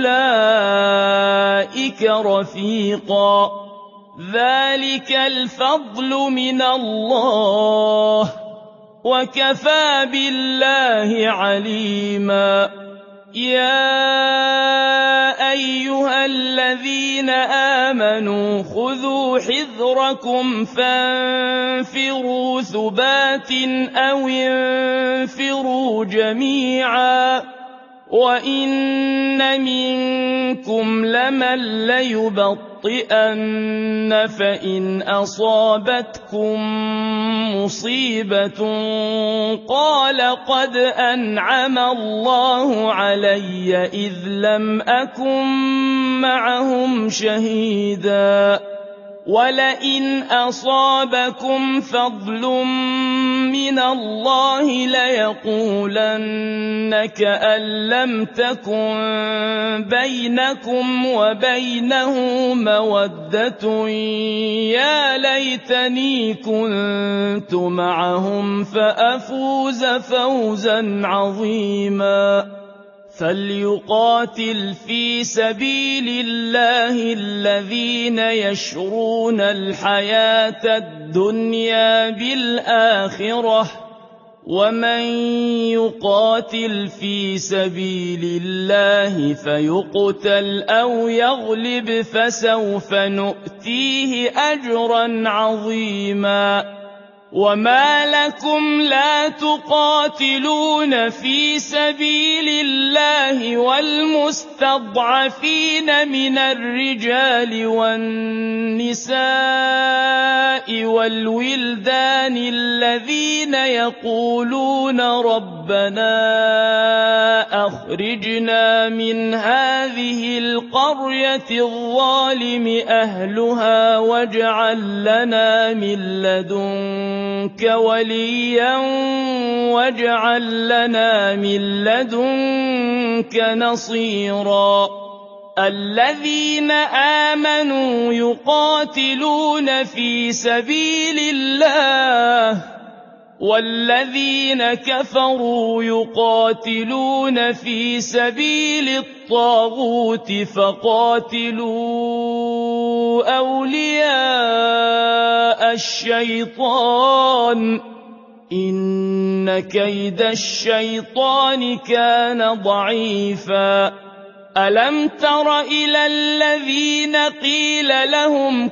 أولئك رفيقا ذلك الفضل من الله وكفى بالله عليما يا أيها الذين آمنوا خذوا حذركم فانفروا ثبات أو انفروا جميعا وإن منكم لمن ليبطئن فإن أصابتكم مصيبة قال قد أنعم الله علي إذ لم أكن معهم شهيدا ولئن أصابكم فضل من الله ليقولن كأن لم تكن بينكم وبينه مودة يا ليتني كنت معهم فأفوز فوزا عظيما فليقاتل في سبيل الله الذين يشرون الحياة الدنيا بالآخرة ومن يقاتل في سبيل الله فيقتل أو يغلب فسوف نؤتيه أجرا عظيما وما لكم لا تقاتلون في سبيل الله والمستضعفين من الرجال والنساء والولدان الذين يقولون ربنا أخرجنا من هذه القرية الظالم أهلها واجعل لنا من لدنك وليا واجعل لنا من لدنك نصيرا الذين آمنوا يقاتلون في سبيل الله والذين كفروا يقاتلون في سبيل الطاغوت فقاتلوا أولياء الشيطان إن كيد الشيطان كان ضعيفا ألم تر إلى الذين قيل لهم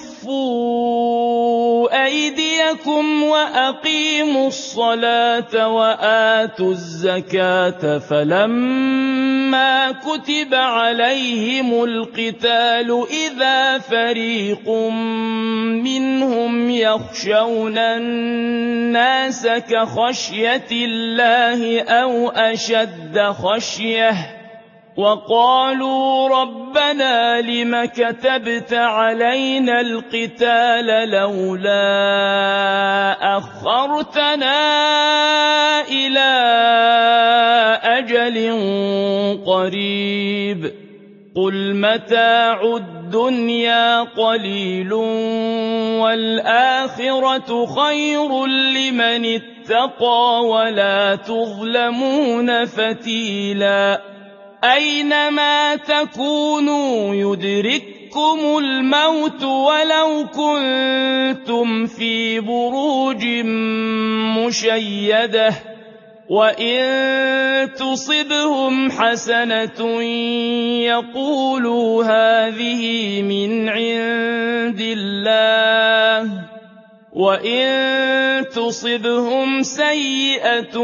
كفوا أيديكم وأقيموا الصلاة وآتوا الزكاة فلما كتب عليهم القتال إذا فريق منهم يخشون الناس كخشية الله أو أشد خشية وقالوا ربنا لم كتبت علينا القتال لولا أخرتنا إلى أجل قريب قل متاع الدنيا قليل والآخرة خير لمن اتقى ولا تظلمون فتيلا أينما تكونوا يدرككم الموت ولو كنتم في بروج مشيدة وإن تصبهم حسنة يقولوا هذه من عند الله وإن تصبهم سيئة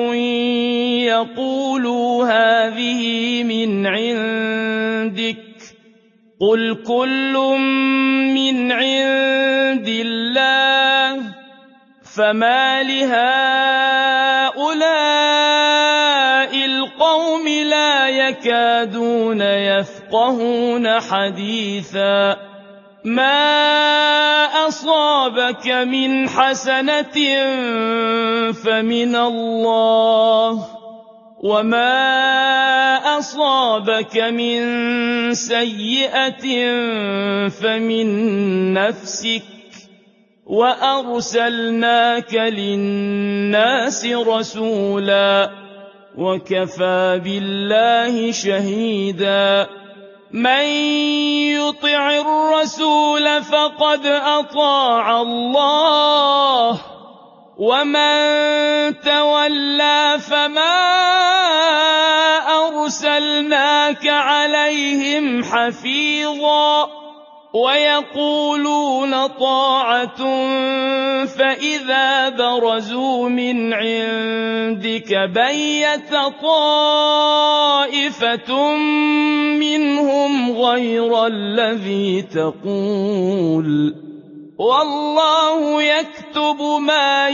يقولوا هذه من عندك قل كل من عند الله فما لهؤلاء القوم لا يكادون يفقهون حديثا ما أصابك من حسنة فمن الله وما أصابك من سيئة فمن نفسك وأرسلناك للناس رسولا وكفى بالله شهيدا من يطع الرسول فقد أطاع الله ومن تولى فما أرسلناك عليهم حفيظا ويقولون طاعة فإذا برزوا من عندك بيت طائفة منهم غير الذي تقول والله يكتب ما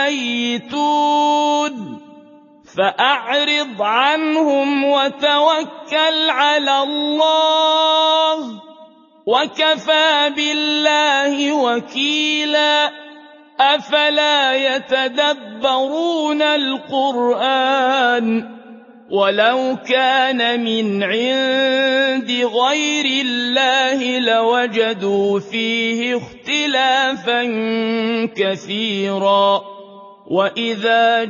يبيتون فأعرض عنهم وتوكل على الله وكفى بالله وكيلا أفلا يتدبرون القرآن ولو كان من عند غير الله لوجدوا فيه اختلافا كثيرا وإذا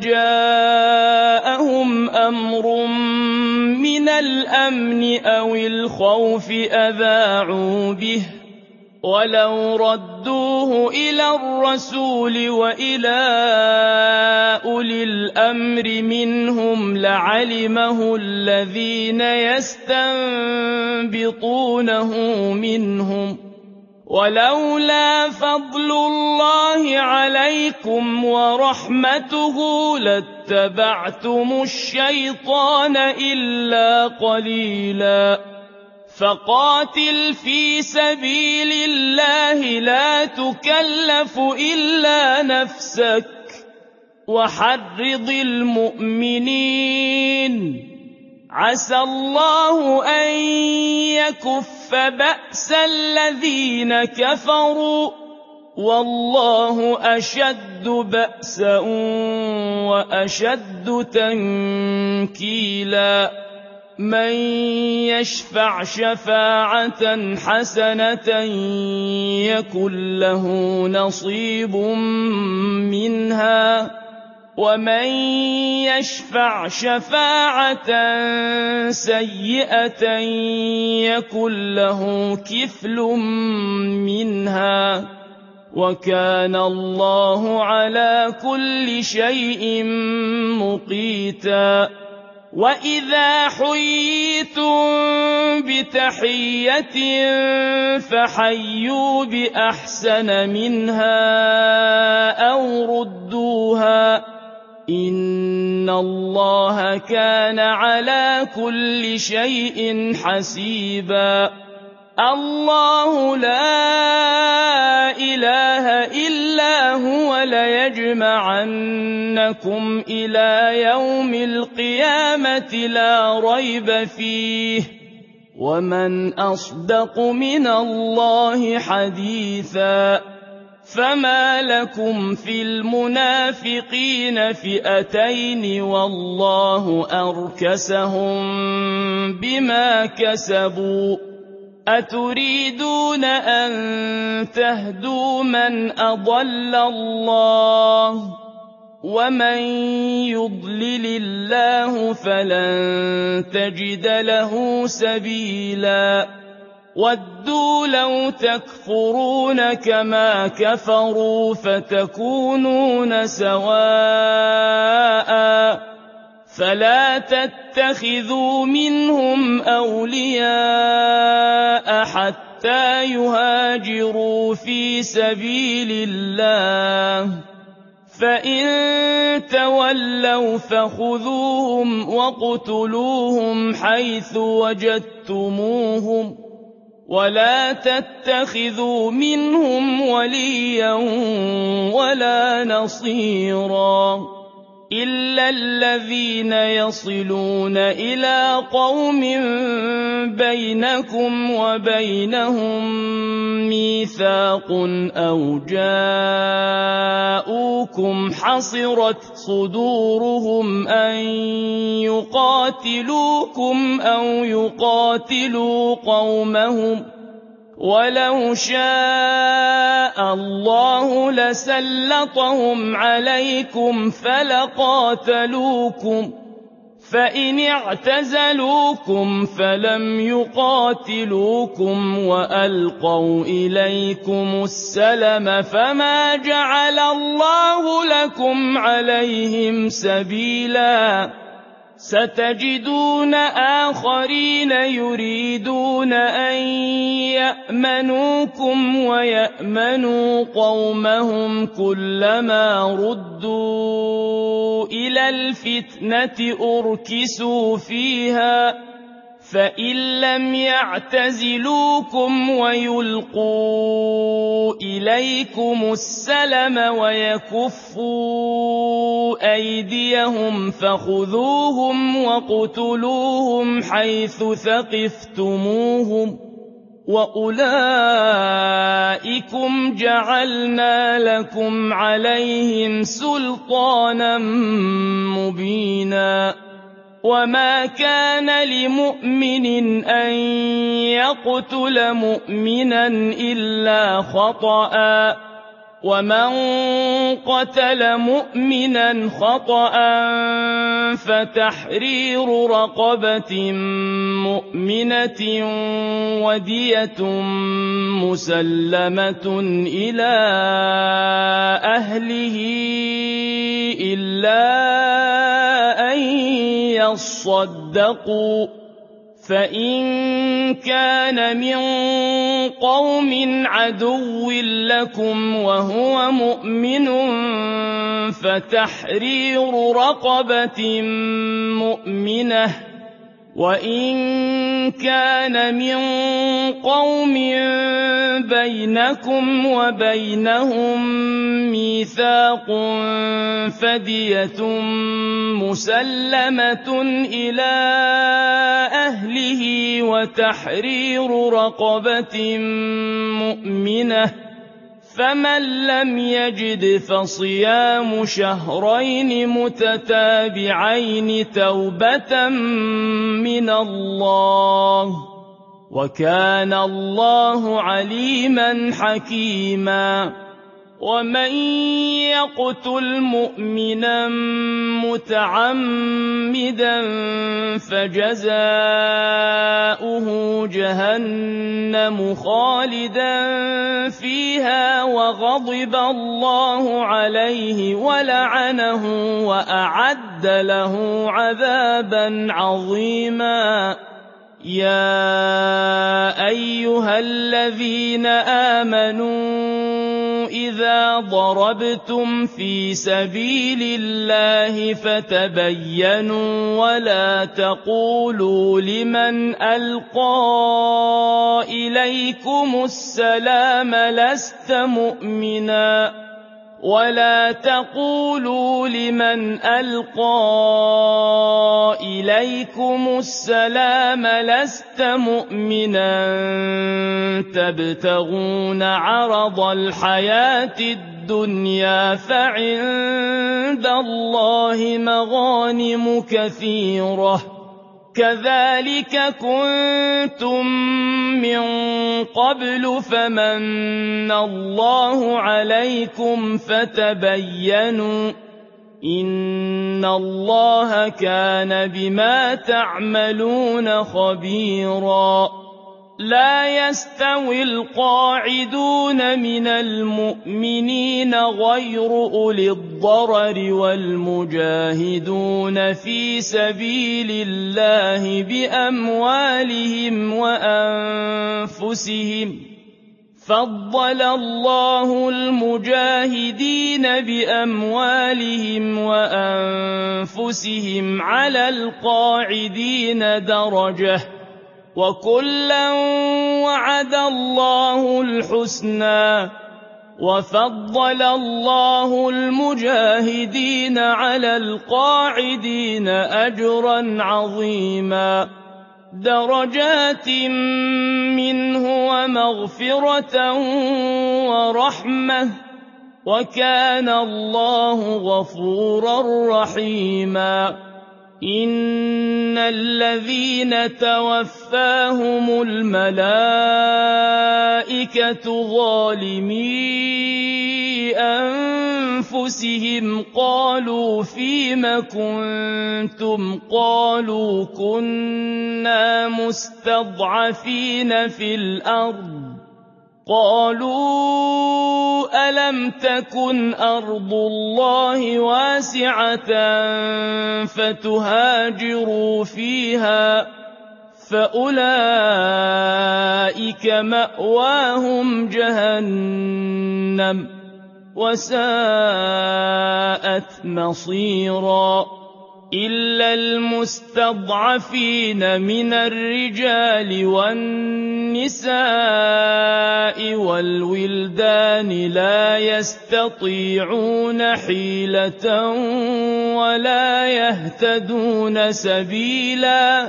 جاءهم أمر من الأمن أو الخوف أذاعوا به ولو ردوه إلى الرسول وإلى أولي الأمر منهم لعلمه الذين يستنبطونه منهم ولولا فضل الله عليكم ورحمته لاتبعتم الشيطان إلا قليلا فقاتل في سبيل الله لا تكلف إلا نفسك وحرض المؤمنين عسى الله أن يكف بأس الذين كفروا والله أشد بأسا وأشد تنكيلا من يشفع شفاعة حسنة يكن له نصيب منها ومن يشفع شفاعة سيئة يكن له كفل منها وكان الله على كل شيء مقيتا وإذا حييتم بتحية فحيوا بأحسن منها أو ردوها إن الله كان على كل شيء حسيبا الله لا إله إلا هو ليجمعنكم إلى يوم القيامة لا ريب فيه وَمَنْ أَصْدَقُ مِنَ اللَّهِ حَدِيثًا فَمَا لَكُمْ فِي الْمُنَافِقِينَ فِئَتَيْنِ وَاللَّهُ أَرْكَسَهُم بِمَا كَسَبُوا أَتُرِيدُونَ أَن تَهْدُوا مَنْ أَضَلَّ اللَّهُ وَمَن يُضْلِلِ اللَّهُ فَلَن تَجِدَ لَهُ سَبِيلًا وَدُّوا لَوْ تَكْفُرُونَ كَمَا كَفَرُوا فَتَكُونُونَ سَوَاءً فَلَا تَتَّخِذُوا مِنْهُمْ أَوْلِيَاءَ حَتَّىٰ يُهَاجِرُوا فِي سَبِيلِ اللَّهِ فَإِن تَوَلَّوْا فَخُذُوهُمْ وَاقْتُلُوهُمْ حَيْثُ وَجَدتُّمُوهُمْ وَلَا تَتَّخِذُوا مِنْهُمْ وَلِيًّا وَلَا نَصِيرًا إِلَّا الَّذِينَ يَصِلُونَ إِلَىٰ قَوْمٍ بَيْنَكُمْ وَبَيْنَهُم مِّيثَاقٌ أَوْ جَاءُوكُمْ حَصِرَتْ صُدُورُهُمْ أَن يُقَاتِلُوكُمْ أَوْ يُقَاتِلُوا قَوْمَهُمْ وَلَوْ شَاءَ اللَّهُ لَسَلَّطَهُمْ عَلَيْكُمْ فَلَقَاتَلُوكُمْ فَإِنِ اعْتَزَلُوكُمْ فَلَمْ يُقَاتِلُوكُمْ وَأَلْقَوْا إِلَيْكُمُ السَّلَمَ فَمَا جَعَلَ اللَّهُ لَكُمْ عَلَيْهِمْ سَبِيلًا سَتَجِدُونَ آخَرِينَ يُرِيدُونَ أَن يَأْمَنُوكُمْ وَيَأْمَنُوا قَوْمَهُمْ كُلَّمَا رُدُّوا إِلَى الْفِتْنَةِ أُرْكِسُوا فِيهَا فَإِن لَّمْ يَعْتَزِلُوكُمْ وَيُلْقُوا إِلَيْكُمُ السَّلَمَ وَيَكُفُّوا أَيْدِيَهُمْ فَخُذُوهُمْ وَاقْتُلُوهُمْ حَيْثُ ثَقِفْتُمُوهُمْ وَأُولَٰئِكُمْ جَعَلْنَا لَكُمْ عَلَيْهِمْ سُلْطَانًا مُّبِينًا وَمَا كَانَ لِمُؤْمِنٍ أَن يَقْتُلَ مُؤْمِنًا إِلَّا خَطَأً وَمَن قَتَلَ مُؤْمِنًا خَطَأً فَتَحْرِيرُ رَقَبَةٍ مُّؤْمِنَةٍ وَدِيَةٌ مُّسَلَّمَةٌ إِلَىٰ أَهْلِهِ إِلَّا أَن يَصَّدَّقُوا فَإِن كَانَ مِن قَوْمٍ عَدُوٍّ لَّكُمْ وَهُوَ مُؤْمِنٌ فَتَحْرِيرُ رَقَبَةٍ مُّؤْمِنَةٍ وَإِن كَانَ مِن قَوْمٍ بَيْنَكُمْ وَبَيْنَهُم مِّيثَاقٌ فَدِيَةٌ مُّسَلَّمَةٌ إِلَىٰ أَهْلِهِ وَتَحْرِيرُ رَقَبَةٍ مُّؤْمِنَةٍ فَمَن لَّمْ يَجِدْ فَصِيَامُ شَهْرَيْنِ مُتَتَابِعَيْنِ تَوْبَةً مِّنَ اللَّهِ ۗ وَكَانَ اللَّهُ عَلِيمًا حَكِيمًا وَمَن يَقْتُلْ مُؤْمِنًا مُّتَعَمِّدًا فَجَزَاؤُهُ جَهَنَّمُ خَالِدًا فِيهَا وَغَضِبَ اللَّهُ عَلَيْهِ وَلَعَنَهُ وَأَعَدَّ لَهُ عَذَابًا عَظِيمًا يَا أَيُّهَا الَّذِينَ آمَنُوا إِذَا ضَرَبْتُمْ فِي سَبِيلِ اللَّهِ فَتَبَيَّنُوا وَلَا تَقُولُوا لِمَنْ أَلْقَىٰ إِلَيْكُمُ السَّلَامَ لَسْتَ مُؤْمِنًا ولا تقولوا لمن ألقى إليكم السلام لست مؤمنا تبتغون عرض الحياة الدنيا فعند الله مغانم كثيرة كذلك كنتم من قبل فمن الله عليكم فتبينوا إن الله كان بما تعملون خبيرا لا يستوي القاعدون من المؤمنين غير أولي الضرر والمجاهدون في سبيل الله بأموالهم وأنفسهم فضل الله المجاهدين بأموالهم وأنفسهم على القاعدين درجة وكلا وعد الله الحسنى وفضل الله المجاهدين على القاعدين أجرا عظيما درجات منه ومغفرة ورحمة وكان الله غفورا رحيما إن الذين توفاهم الملائكة ظالمي أنفسهم قالوا فيم كنتم قالوا كنا مستضعفين في الأرض قالوا ألم تكن أرض الله واسعة فتهاجروا فيها فأولئك مأواهم جهنم وساءت مصيرا إلا المستضعفين من الرجال والنساء والولدان لا يستطيعون حيلة ولا يهتدون سبيلا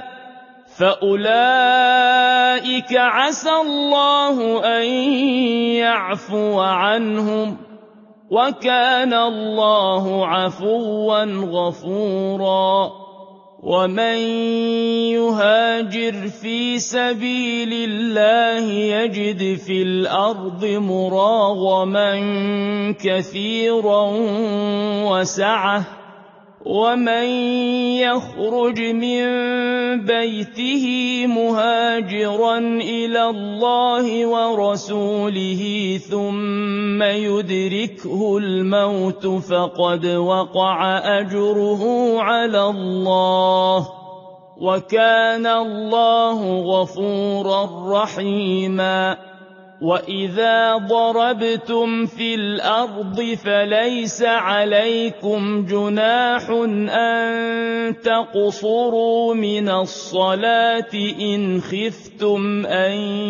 فأولئك عسى الله أن يعفو عنهم وكان الله عفوا غفورا ومن يهاجر في سبيل الله يجد في الأرض مراغما كثيرا وسعة ومن يخرج من بيته مهاجرا إلى الله ورسوله ثم يدركه الموت فقد وقع أجره على الله وكان الله غفورا رحيما وإذا ضربتم في الأرض فليس عليكم جناح أن تقصروا من الصلاة إن خفتم أن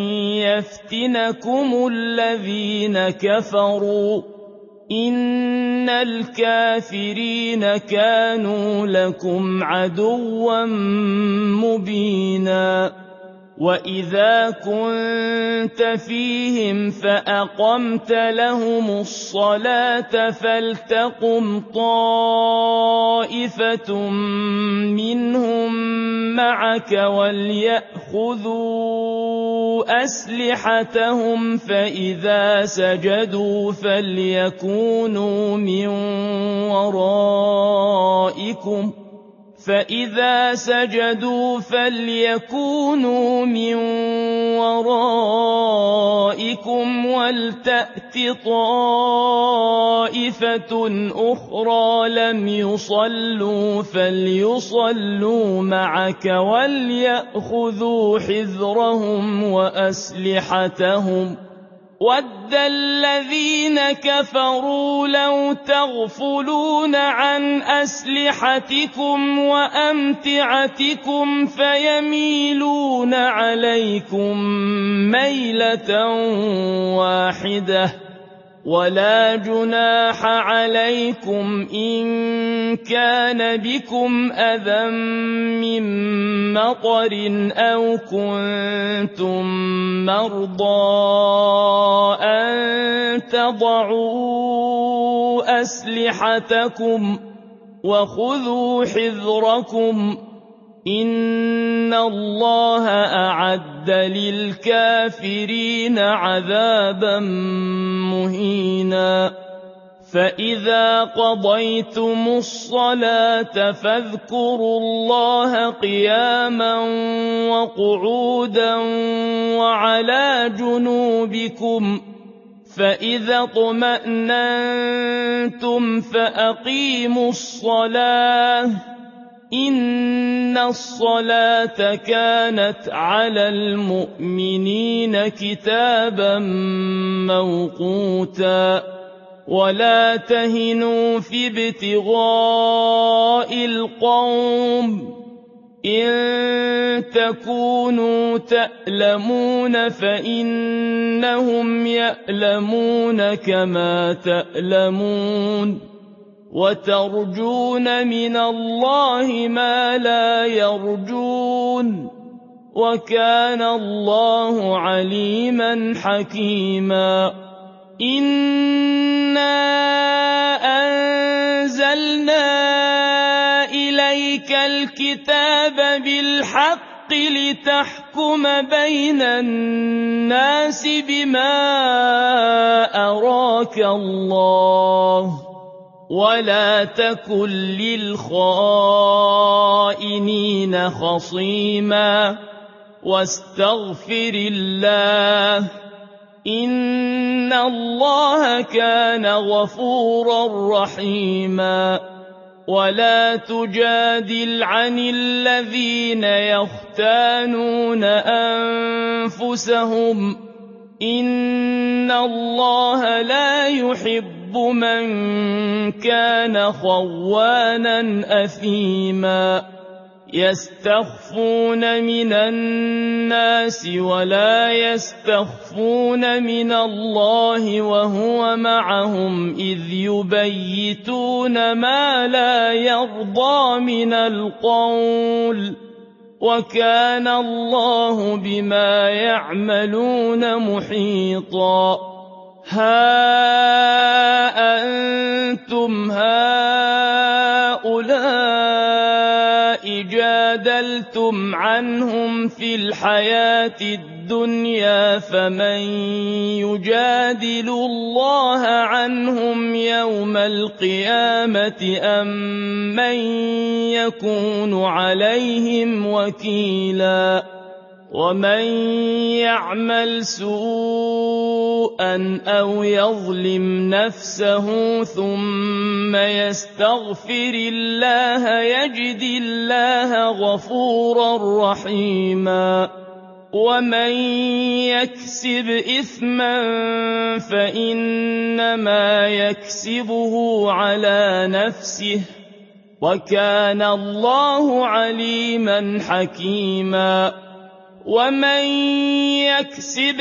يفتنكم الذين كفروا إن الكافرين كانوا لكم عدوا مبينا وإذا كنت فيهم فأقمت لهم الصلاة فلتقم طائفة منهم معك وليأخذوا أسلحتهم فإذا سجدوا فليكونوا من ورائكم فإذا سجدوا فليكونوا من ورائكم ولتأت طائفة أخرى لم يصلوا فليصلوا معك وليأخذوا حذرهم وأسلحتهم وَدَّ الَّذِينَ كَفَرُوا لَوْ تَغْفُلُونَ عَنْ أَسْلِحَتِكُمْ وَأَمْتِعَتِكُمْ فَيَمِيلُونَ عَلَيْكُمْ مَيْلَةً وَاحِدَةً ولا جناح عليكم إن كان بكم أذى من مطر أو كنتم مرضى أن تضعوا أسلحتكم وخذوا حذركم إن الله أعد للكافرين عذابا مهينا فإذا قضيتم الصلاة فاذكروا الله قياما وقعودا وعلى جنوبكم فإذا اطمأننتم فأقيموا الصلاة إن الصلاة كانت على المؤمنين كتابا موقوتا ولا تهنوا في ابتغاء القوم إن تكونوا تألمون فإنهم يألمون كما تألمون وترجون من الله ما لا يرجون وكان الله عليما حكيما إنا أنزلنا إليك الكتاب بالحق لتحكم بين الناس بما أراك الله ولا تكن للخائنين خصيما واستغفر الله إن الله كان غفورا رحيما ولا تجادل عن الذين يختانون أنفسهم إن الله لا يحب من كان خوانا أثيما يستخفون من الناس ولا يستخفون من الله وهو معهم إذ يبيتون ما لا يرضى من القول وكان الله بما يعملون محيطا ها أنتم هؤلاء جادلتم عنهم في الحياة الدنيا فمن يجادل الله عنهم يوم القيامة أم من يكون عليهم وكيلا ومن يعمل سوءا أو يظلم نفسه ثم يستغفر الله يجد الله غفورا رحيما ومن يكسب إثما فإنما يكسبه على نفسه وكان الله عليما حكيما ومن يكسب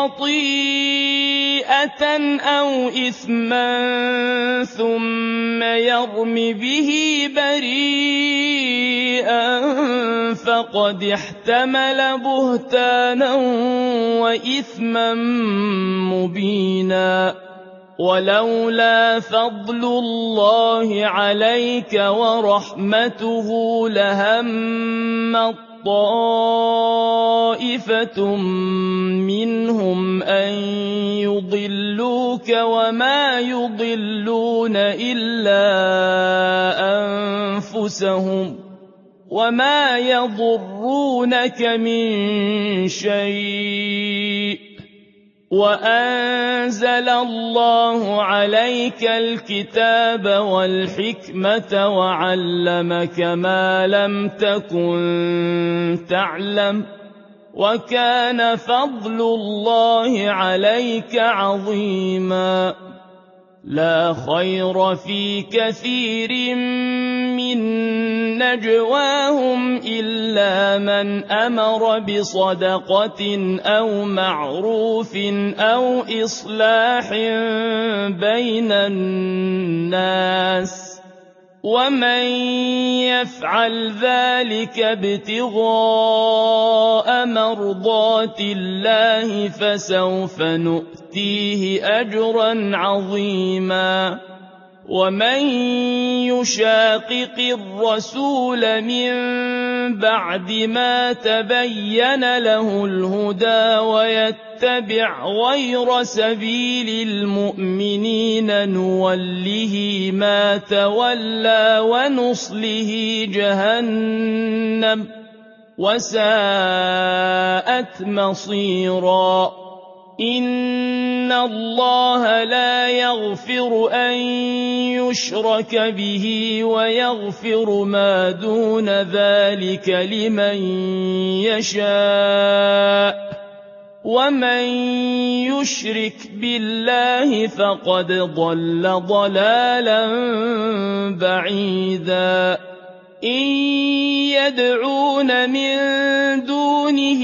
خطيئة أو إثما ثم يرم به بريئا فقد احتمل بهتانا وإثما مبينا ولولا فضل الله عليك ورحمته لهم طائفة منهم أن يضلوك وما يضلون إلا أنفسهم وما يضرونك من شيء وأنزل الله عليك الكتاب والحكمة وعلمك ما لم تكن تعلم وكان فضل الله عليك عظيما لا خير في كثير من نجواهم إلا من أمر بصدقة أو معروف أو إصلاح بين الناس ومن يفعل ذلك ابتغاء مرضات الله فسوف نؤتيه أجرا عظيما ومن يشاقق الرسول من بعد ما تبين له الهدى ويتبع غير سبيل المؤمنين نوله ما تولى ونصله جهنم وساءت مصيرا إن الله لا يغفر أن يشرك به ويغفر ما دون ذلك لمن يشاء ومن يشرك بالله فقد ضل ضلالا بعيدا إن يدعون من دونه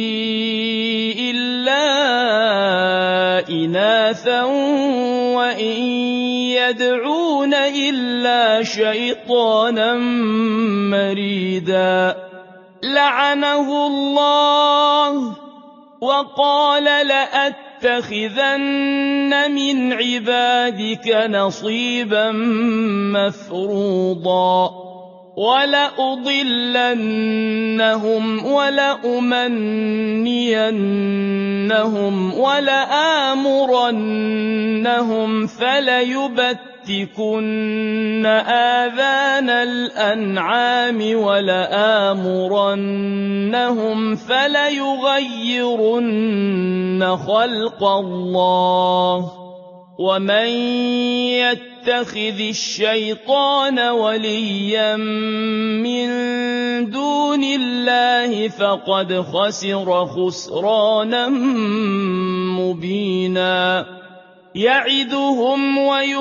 إلا إناثا وإن يدعون إلا شيطانا مريدا لعنه الله وقال لأتخذن من عبادك نصيبا مفروضا ولأضلنهم ولأمنينهم ولآمرنهم فليبتكن آذان الأنعام ولآمرنهم فليغيرن خلق الله ومن يتخذ الشيطان وليا من دون الله فقد خسر خسرانا مبينا يعدهم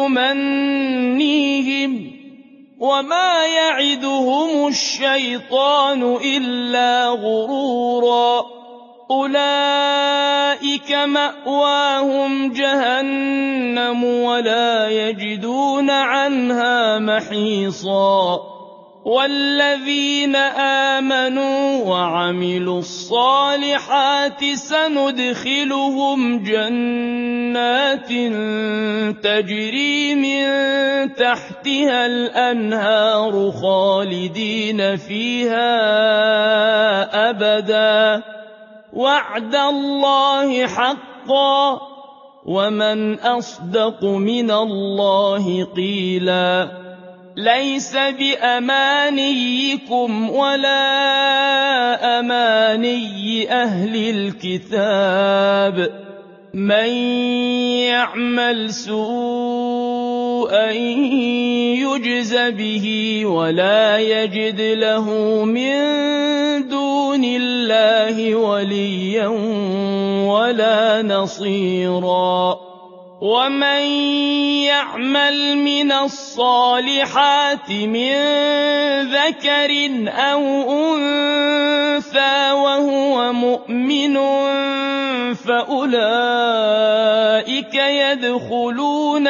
ويمنيهم وما يعدهم الشيطان إلا غرورا أولئك مأواهم جهنم ولا يجدون عنها محيصا والذين آمنوا وعملوا الصالحات سندخلهم جنات تجري من تحتها الأنهار خالدين فيها أبدا وعد الله حقا ومن أصدق من الله قيلا ليس بأمانيكم ولا أماني أهل الكتاب من يعمل سوءا يجز به ولا يجد له من دون الله وليا ولا نصيرا ومن يعمل من الصالحات من ذكر أو أنثى وهو مؤمن فأولئك يدخلون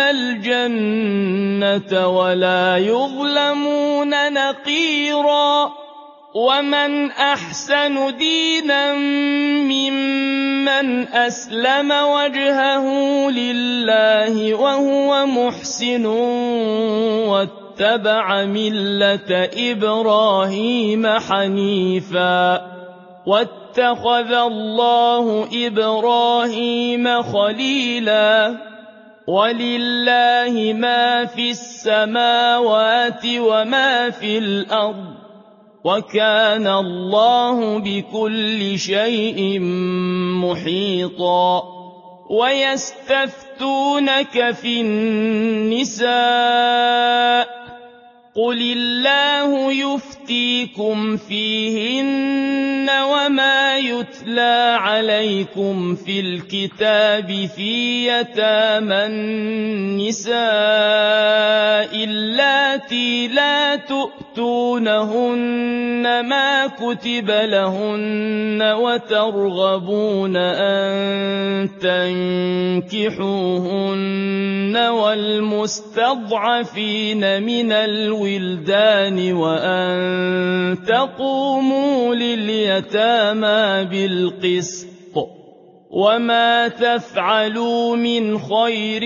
الجنة ولا يظلمون نقيرا ومن أحسن دينا ممن أسلم وجهه لله وهو محسن واتبع ملة إبراهيم حنيفا واتخذ الله إبراهيم خليلا ولله ما في السماوات وما في الأرض وكان الله بكل شيء محيطا ويستفتونك في النساء قل الله يفتيكم فيهن وما يتلى عليكم في الكتاب في يتامى النساء اللاتي لا تؤتونهن ما كتب لهن وترغبون أن تنكحوهن والمستضعفين من الولدان وأن تقوموا لليتامى بالقسط وما تفعلوا من خير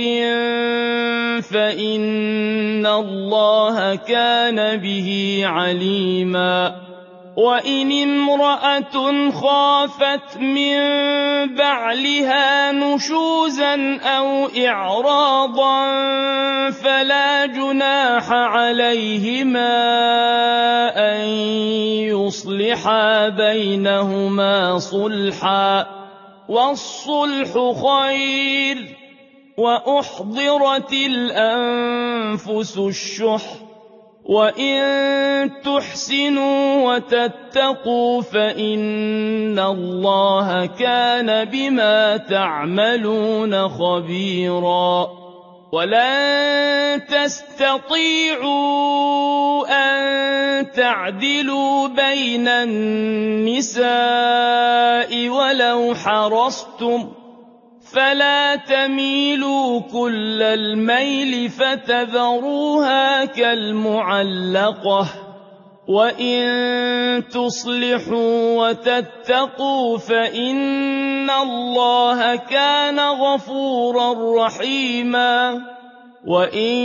فإن الله كان به عليما وإن امرأة خافت من بعلها نشوزا أو إعراضا فلا جناح عليهما أن يصلحا بينهما صلحا والصلح خير وأحضرت الأنفس الشح وإن تحسنوا وتتقوا فإن الله كان بما تعملون خبيرا ولن تستطيعوا أن تعدلوا بين النساء ولو حرصتم فلا تميلوا كل الميل فتذروها كالمعلقة وإن تصلحوا وتتقوا فإن الله كان غفورا رحيما وإن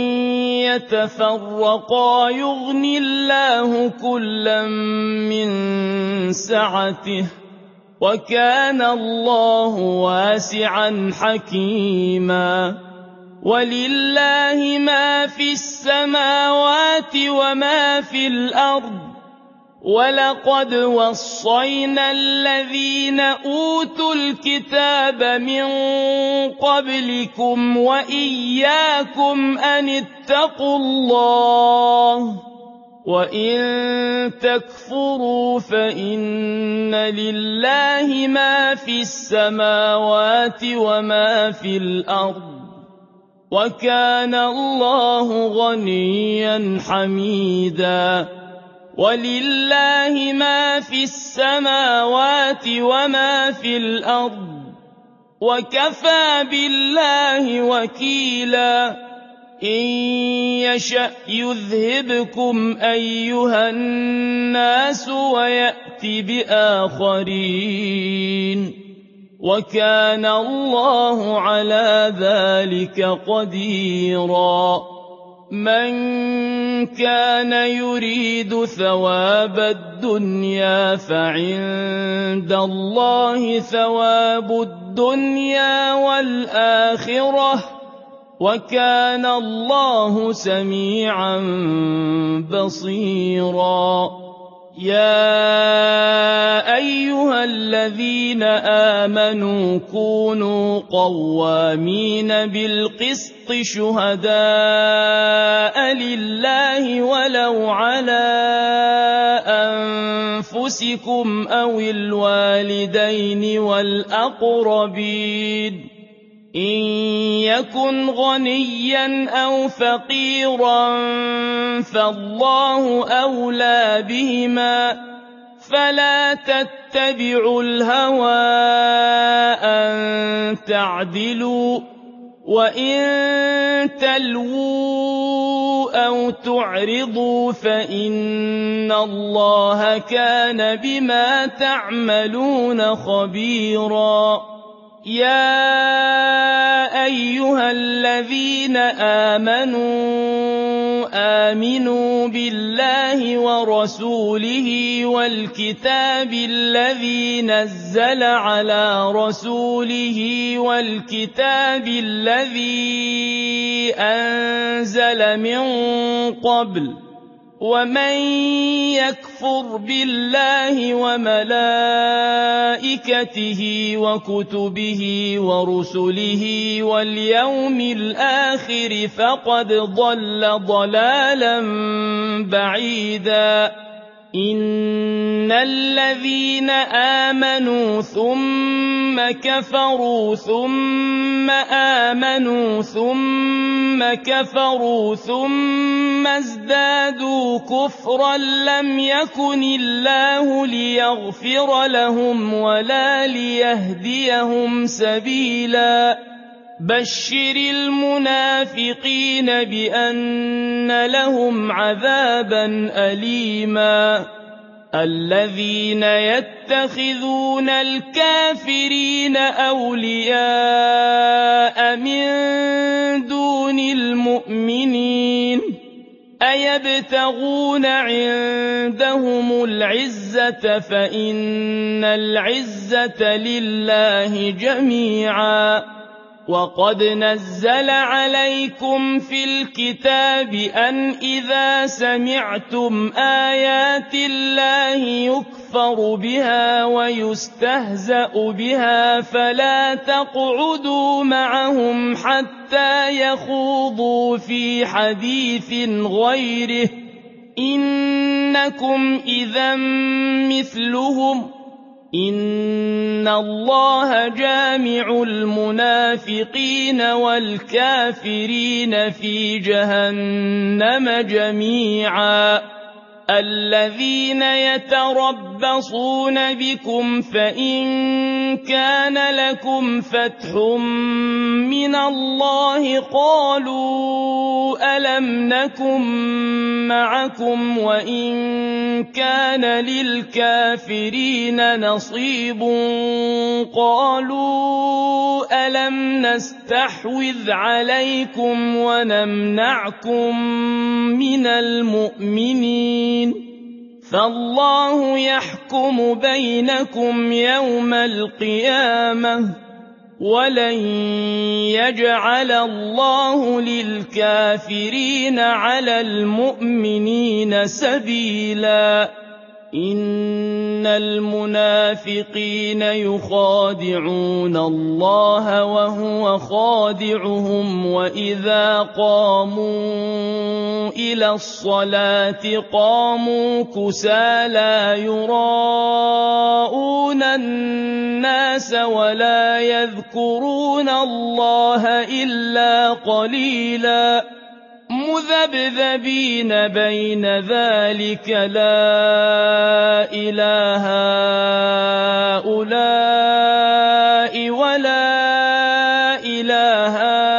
يتفرقا يغن الله كلا من سعته وكان الله واسعا حكيما ولله ما في السماوات وما في الأرض ولقد وصينا الذين أوتوا الكتاب من قبلكم وإياكم أن اتقوا الله وإن تكفروا فإن لله ما في السماوات وما في الأرض وكان الله غنيا حميدا ولله ما في السماوات وما في الأرض وكفى بالله وكيلا إن يشأ يذهبكم أيها الناس ويأت بآخرين وكان الله على ذلك قديرا من كان يريد ثواب الدنيا فعند الله ثواب الدنيا والآخرة وكان الله سميعا بصيرا يا أيها الذين آمنوا كونوا قوامين بالقسط شهداء لله ولو على أنفسكم أو الوالدين والأقربين إن يكن غنيا أو فقيرا فالله أولى بهما فلا تتبعوا الهوى أن تعدلوا وإن تلووا أو تعرضوا فإن الله كان بما تعملون خبيرا يا أيها الذين آمنوا آمنوا بالله ورسوله والكتاب الذي نزل على رسوله والكتاب الذي أنزل من قبل ومن يكفر بالله وملائكته وكتبه ورسله واليوم الآخر فقد ضل ضلالا بعيدا إِنَّ الَّذِينَ آمَنُوا ثُمَّ كَفَرُوا ثُمَّ آمَنُوا ثُمَّ كَفَرُوا ثُمَّ ازْدَادُوا كُفْرًا لَّمْ يَكُنِ اللَّهُ لِيَغْفِرَ لَهُمْ وَلَا لِيَهْدِيَهُمْ سَبِيلًا بَشِّرِ الْمُنَافِقِينَ بِأَنَّ لَهُمْ عَذَابًا أَلِيمًا الَّذِينَ يَتَّخِذُونَ الْكَافِرِينَ أَوْلِيَاءَ مِن دُونِ الْمُؤْمِنِينَ أَيَبْتَغُونَ عِندَهُمُ الْعِزَّةَ فَإِنَّ الْعِزَّةَ لِلَّهِ جَمِيعًا وَقَدْ نَزَّلَ عَلَيْكُمْ فِي الْكِتَابِ أَنْ إِذَا سَمِعْتُمْ آيَاتِ اللَّهِ يُكْفَرُ بِهَا وَيُسْتَهْزَأُ بِهَا فَلَا تَقْعُدُوا مَعَهُمْ حَتَّىٰ يَخُوضُوا فِي حَدِيثٍ غَيْرِهِ ۚ إِنَّكُمْ إِذًا مِّثْلُهُمْ ۗ إِنَّ اللَّهَ جَامِعُ الْمُنَافِقِينَ وَالْكَافِرِينَ فِي جَهَنَّمَ جَمِيعًا الَّذِينَ يَتَرَبَّصُونَ بِكُمْ فَإِن كَانَ لَكُمْ فَتْحٌ مِّنَ اللَّهِ قَالُوا أَلَمْ نَكُن مَّعَكُمْ وَإِن كَانَ لِلْكَافِرِينَ نَصِيبٌ قَالُوا أَلَمْ نَسْتَحْوِذْ عَلَيْكُمْ وَنَمْنَعْكُم مِّنَ الْمُؤْمِنِينَ فَاللَّهُ يَحْكُمُ بَيْنَكُمْ يَوْمَ الْقِيَامَةِ ۖ وَلَن يَجْعَلَ اللَّهُ لِلْكَافِرِينَ عَلَى الْمُؤْمِنِينَ سَبِيلًا إِنَّ الْمُنَافِقِينَ يُخَادِعُونَ اللَّهَ وَهُوَ خَادِعُهُمْ وَإِذَا قَامُوا إِلَى الصَّلَاةِ قَامُوا كُسَالَىٰ يُرَاءُونَ النَّاسَ وَلَا يَذْكُرُونَ اللَّهَ إِلَّا قَلِيلًا مُّذَبْذَبِينَ بَيْنَ ذَٰلِكَ لَا إِلَىٰ هَٰؤُلَاءِ وَلَا إِلَىٰ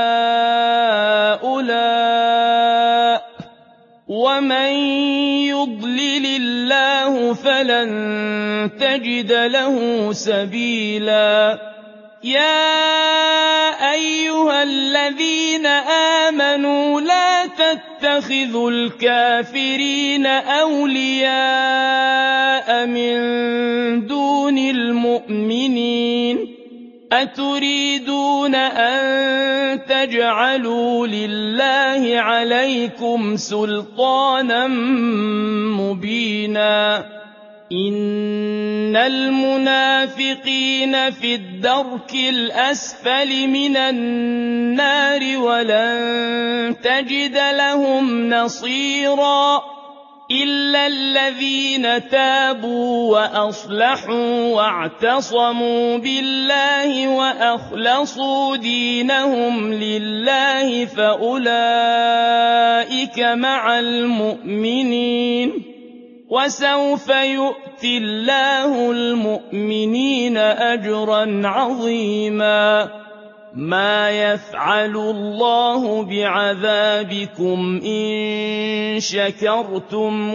هَٰؤُلَاءِ ۚ وَمَن يُضْلِلِ اللَّهُ فَلَن تَجِدَ لَهُ سَبِيلًا يَا أَيُّهَا الَّذِينَ آمَنُوا لَا تَتَّخِذُوا الْكَافِرِينَ أَوْلِيَاءَ مِن دُونِ الْمُؤْمِنِينَ أَتُرِيدُونَ أَن تَجْعَلُوا لِلَّهِ عَلَيْكُمْ سُلْطَانًا مُّبِينًا إِنَّ الْمُنَافِقِينَ فِي الدَّرْكِ الْأَسْفَلِ مِنَ النَّارِ وَلَن تَجِدَ لَهُمْ نَصِيرًا إِلَّا الَّذِينَ تَابُوا وَأَصْلَحُوا وَاعْتَصَمُوا بِاللَّهِ وَأَخْلَصُوا دِينَهُمْ لِلَّهِ فَأُولَٰئِكَ مَعَ الْمُؤْمِنِينَ وَسَوْفَ يُؤْتِ اللَّهُ الْمُؤْمِنِينَ أَجْرًا عَظِيمًا مَا يَفْعَلُ اللَّهُ بِعَذَابِكُمْ إِن شَكَرْتُمْ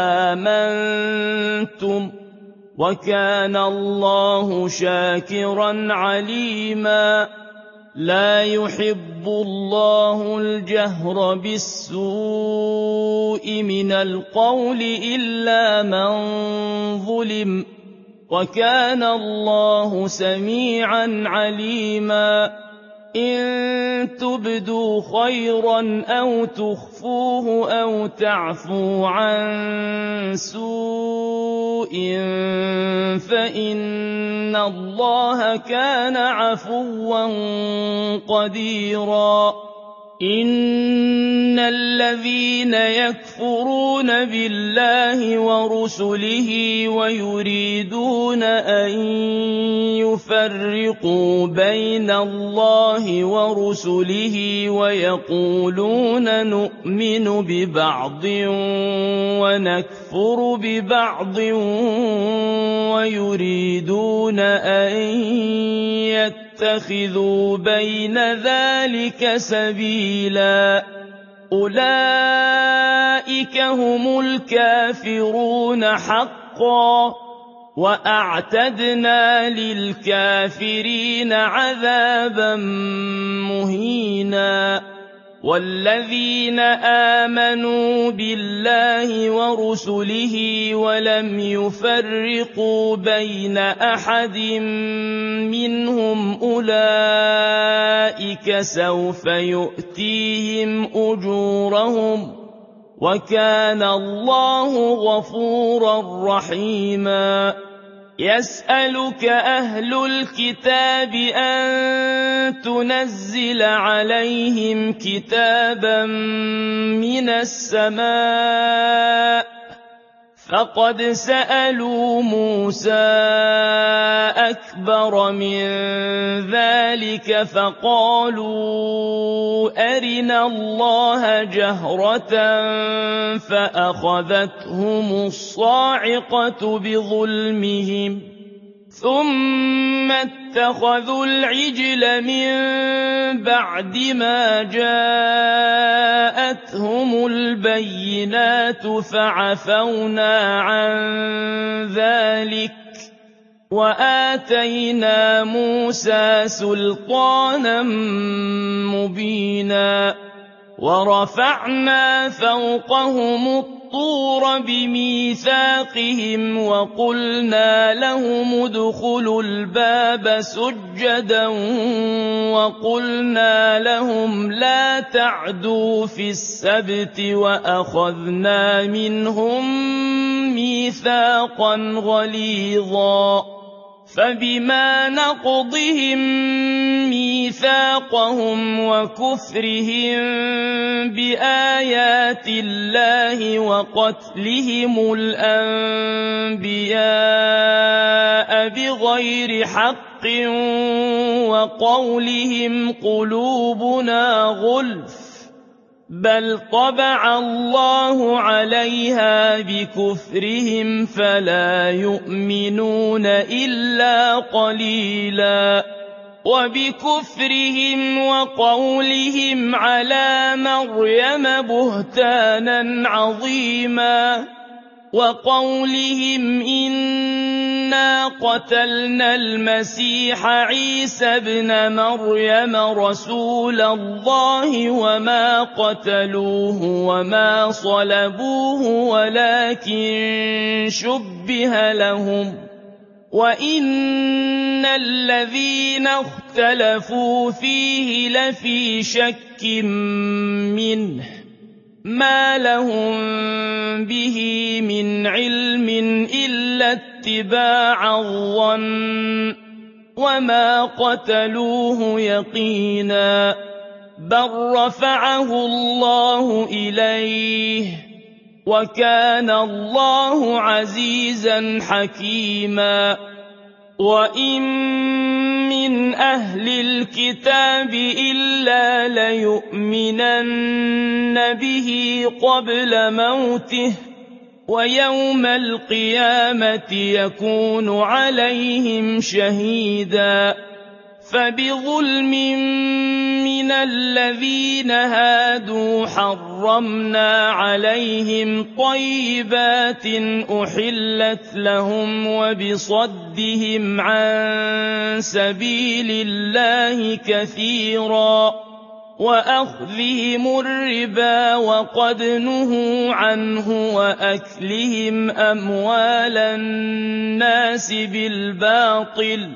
وَآمَنتُمْ وَكَانَ اللَّهُ شَاكِرًا عَلِيمًا لَا يُحِبُّ اللَّهُ الْجَهْرَ بِالسُّوءِ مِنَ الْقَوْلِ إِلَّا مَن ظُلِمَ وَكَانَ اللَّهُ سَمِيعًا عَلِيمًا إِن تُبْدُوا خَيْرًا أَوْ تُخْفُوهُ أَوْ تَعْفُوا عَن سُوءٍ فَإِنَّ اللَّهَ كَانَ عَفُوًّا قَدِيرًا إِنَّ الذين يكفرون بالله ورسله ويريدون أن يفرقوا بين الله ورسله ويقولون نؤمن ببعض ونكفر ببعض ويريدون أن يتخذوا بين ذلك سبيلا أولئك هم الكافرون حقا وأعتدنا للكافرين عذابا مهينا والذين آمنوا بالله ورسله ولم يفرقوا بين أحد منهم أولئك سوف يؤتيهم أجورهم وكان الله غفورا رحيما يسألك أهل الكتاب أن تنزل عليهم كتابا من السماء فقد سألوا موسى أكبر من ذلك فقالوا أرنا الله جهرة فأخذتهم الصاعقة بظلمهم ثم اتخذوا العجل من بعد ما جاءتهم البينات فعفونا عن ذلك وآتينا موسى سلطانا مبينا ورفعنا فوقهم الطور بميثاقهم وقلنا لهم ادخلوا الباب سجدا وقلنا لهم لا تعدوا في السبت وأخذنا منهم ميثاقا غليظا فبما نقضهم ميثاقهم وكفرهم بآيات الله وقتلهم الأنبياء بغير حق وقولهم قلوبنا غلف بل طبع الله عليها بكفرهم فلا يؤمنون إلا قليلا وبكفرهم وقولهم على مريم بهتانا عظيما وقولهم إنا قتلنا المسيح عيسى ابن مريم رسول الله وما قتلوه وما صلبوه ولكن شبه لهم وإن الذين اختلفوا فيه لفي شك منه ما لهم به من علم إلا اتباع الظن وما قتلوه يقينا بل رفعه الله إليه وكان الله عزيزا حكيما وإن من أهل الكتاب إلا ليؤمنن به قبل موته ويوم القيامة يكون عليهم شهيدا فبظلم من الذين هادوا حرمنا عليهم طيبات أحلت لهم وبصدهم عن سبيل الله كثيرا وأخذهم الربا وقد نهوا عنه وأكلهم أموال الناس بالباطل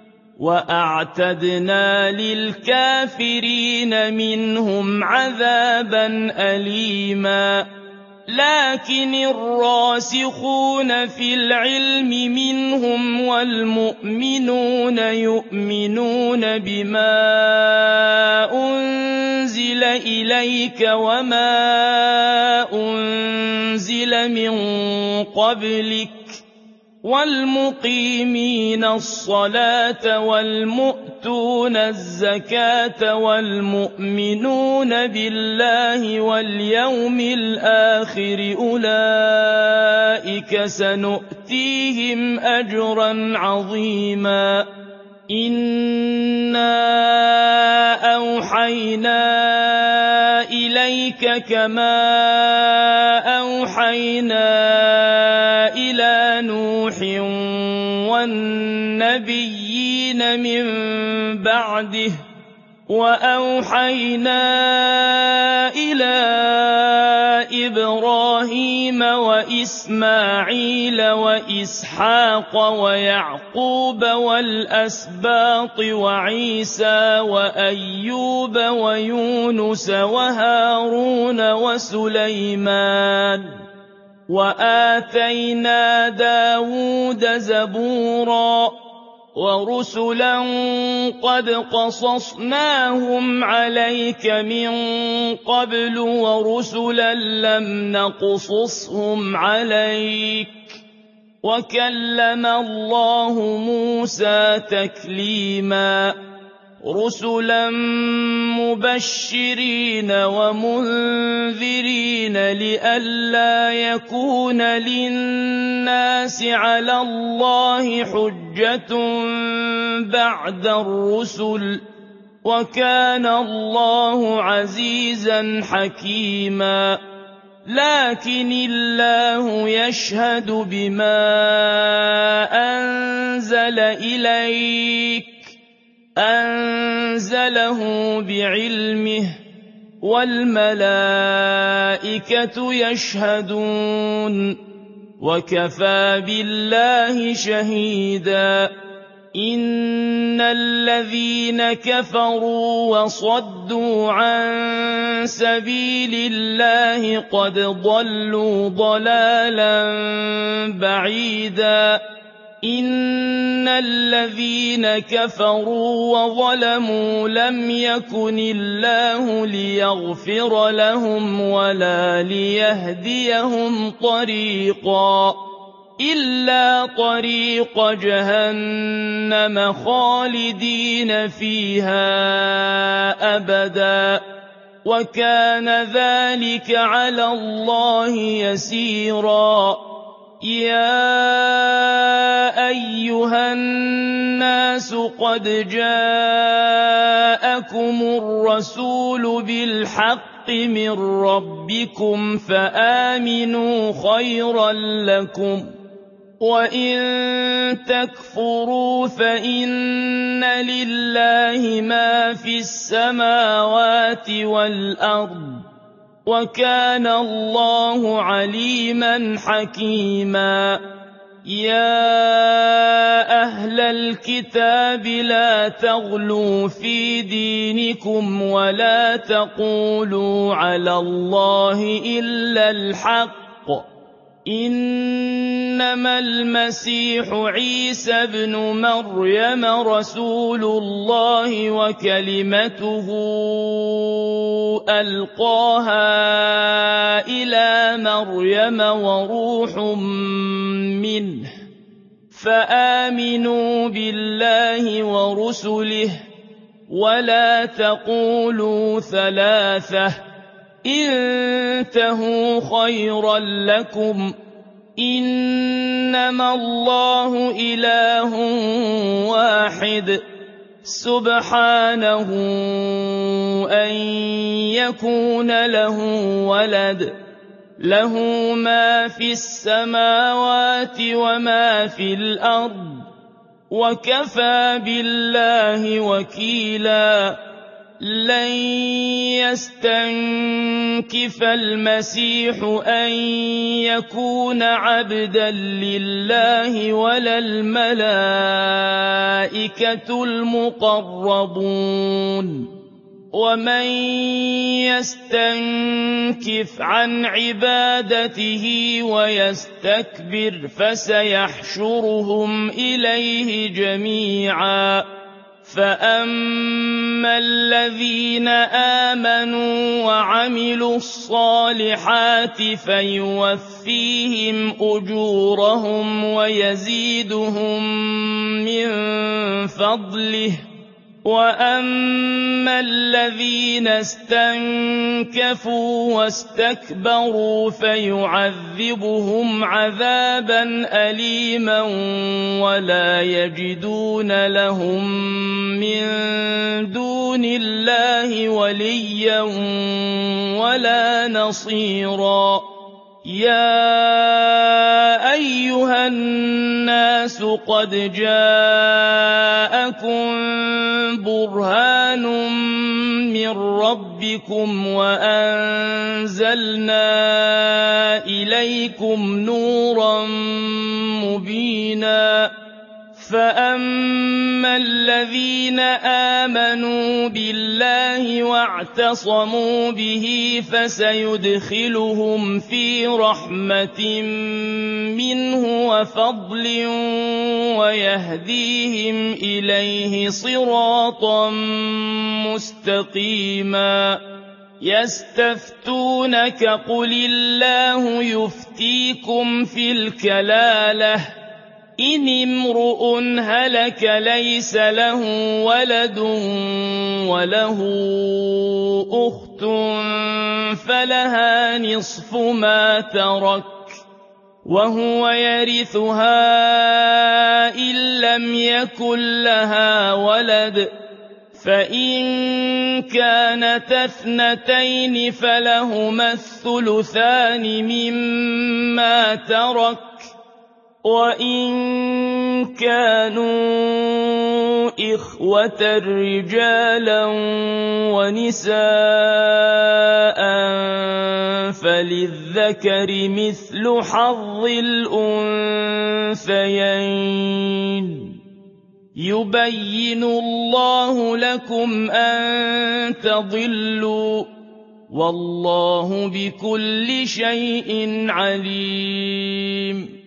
وأعتدنا للكافرين منهم عذابا أليما لكن الراسخون في العلم منهم والمؤمنون يؤمنون بما أنزل إليك وما أنزل من قبلك والمقيمين الصلاة والمؤتون الزكاة والمؤمنون بالله واليوم الآخر أولئك سنؤتيهم أجرا عظيما إنا أوحينا إليك كما أوحينا إلى نوح والنبيين من بعده وأوحينا إلى إبراهيم وإسماعيل وإسحاق ويعقوب والأسباط وعيسى وأيوب ويونس وهارون وسليمان وآتينا داود زبورا ورسلا قد قصصناهم عليك من قبل ورسلا لم نقصصهم عليك وكلم الله موسى تكليما رسلا مبشرين ومنذرين لئلا يكون للناس على الله حجة بعد الرسل وكان الله عزيزا حكيما لكن الله يشهد بما أنزل إليك أنزله بعلمه والملائكة يشهدون وكفى بالله شهيدا إن الذين كفروا وصدوا عن سبيل الله قد ضلوا ضلالا بعيدا إن الذين كفروا وظلموا لم يكن الله ليغفر لهم ولا ليهديهم طريقا إلا طريق جهنم خالدين فيها أبدا وكان ذلك على الله يسيرا يا أيها الناس قد جاءكم الرسول بالحق من ربكم فآمنوا خيرا لكم وإن تكفروا فإن لله ما في السماوات والأرض وكان الله عليما حكيما يا أهل الكتاب لا تغلوا في دينكم ولا تقولوا على الله إلا الحق إنما المسيح عيسى ابن مريم رسول الله وكلمته ألقاها إلى مريم وروح منه فآمنوا بالله ورسله ولا تقولوا ثلاثة انتهوا خيرا لكم إنما الله إله واحد سبحانه أن يكون له ولد له ما في السماوات وما في الأرض وكفى بالله وكيلا لن يستنكف المسيح أن يكون عبدا لله ولا الملائكة المقربون ومن يستنكف عن عبادته ويستكبر فسيحشرهم إليه جميعا فأما الذين آمنوا وعملوا الصالحات فيوفيهم أجورهم ويزيدهم من فضله وأما الذين استنكفوا واستكبروا فيعذبهم عذابا أليما ولا يجدون لهم من دون الله وليا ولا نصيرا يا أيها الناس قد جاءكم برهان من ربكم وأنزلنا إليكم نورا مبينا فأما الذين آمنوا بالله واعتصموا به فسيدخلهم في رحمة منه وفضل ويهديهم إليه صراطا مستقيما يستفتونك قل الله يفتيكم في الكلالة إن امرؤ هلك ليس له ولد وله أخت فلها نصف ما ترك وهو يرثها إن لم يكن لها ولد فإن كانت اثنتين فلهما الثلثان مما ترك وإن كانوا إخوة رجالا ونساء فللذكر مثل حظ الأنثيين يبين الله لكم أن تضلوا والله بكل شيء عليم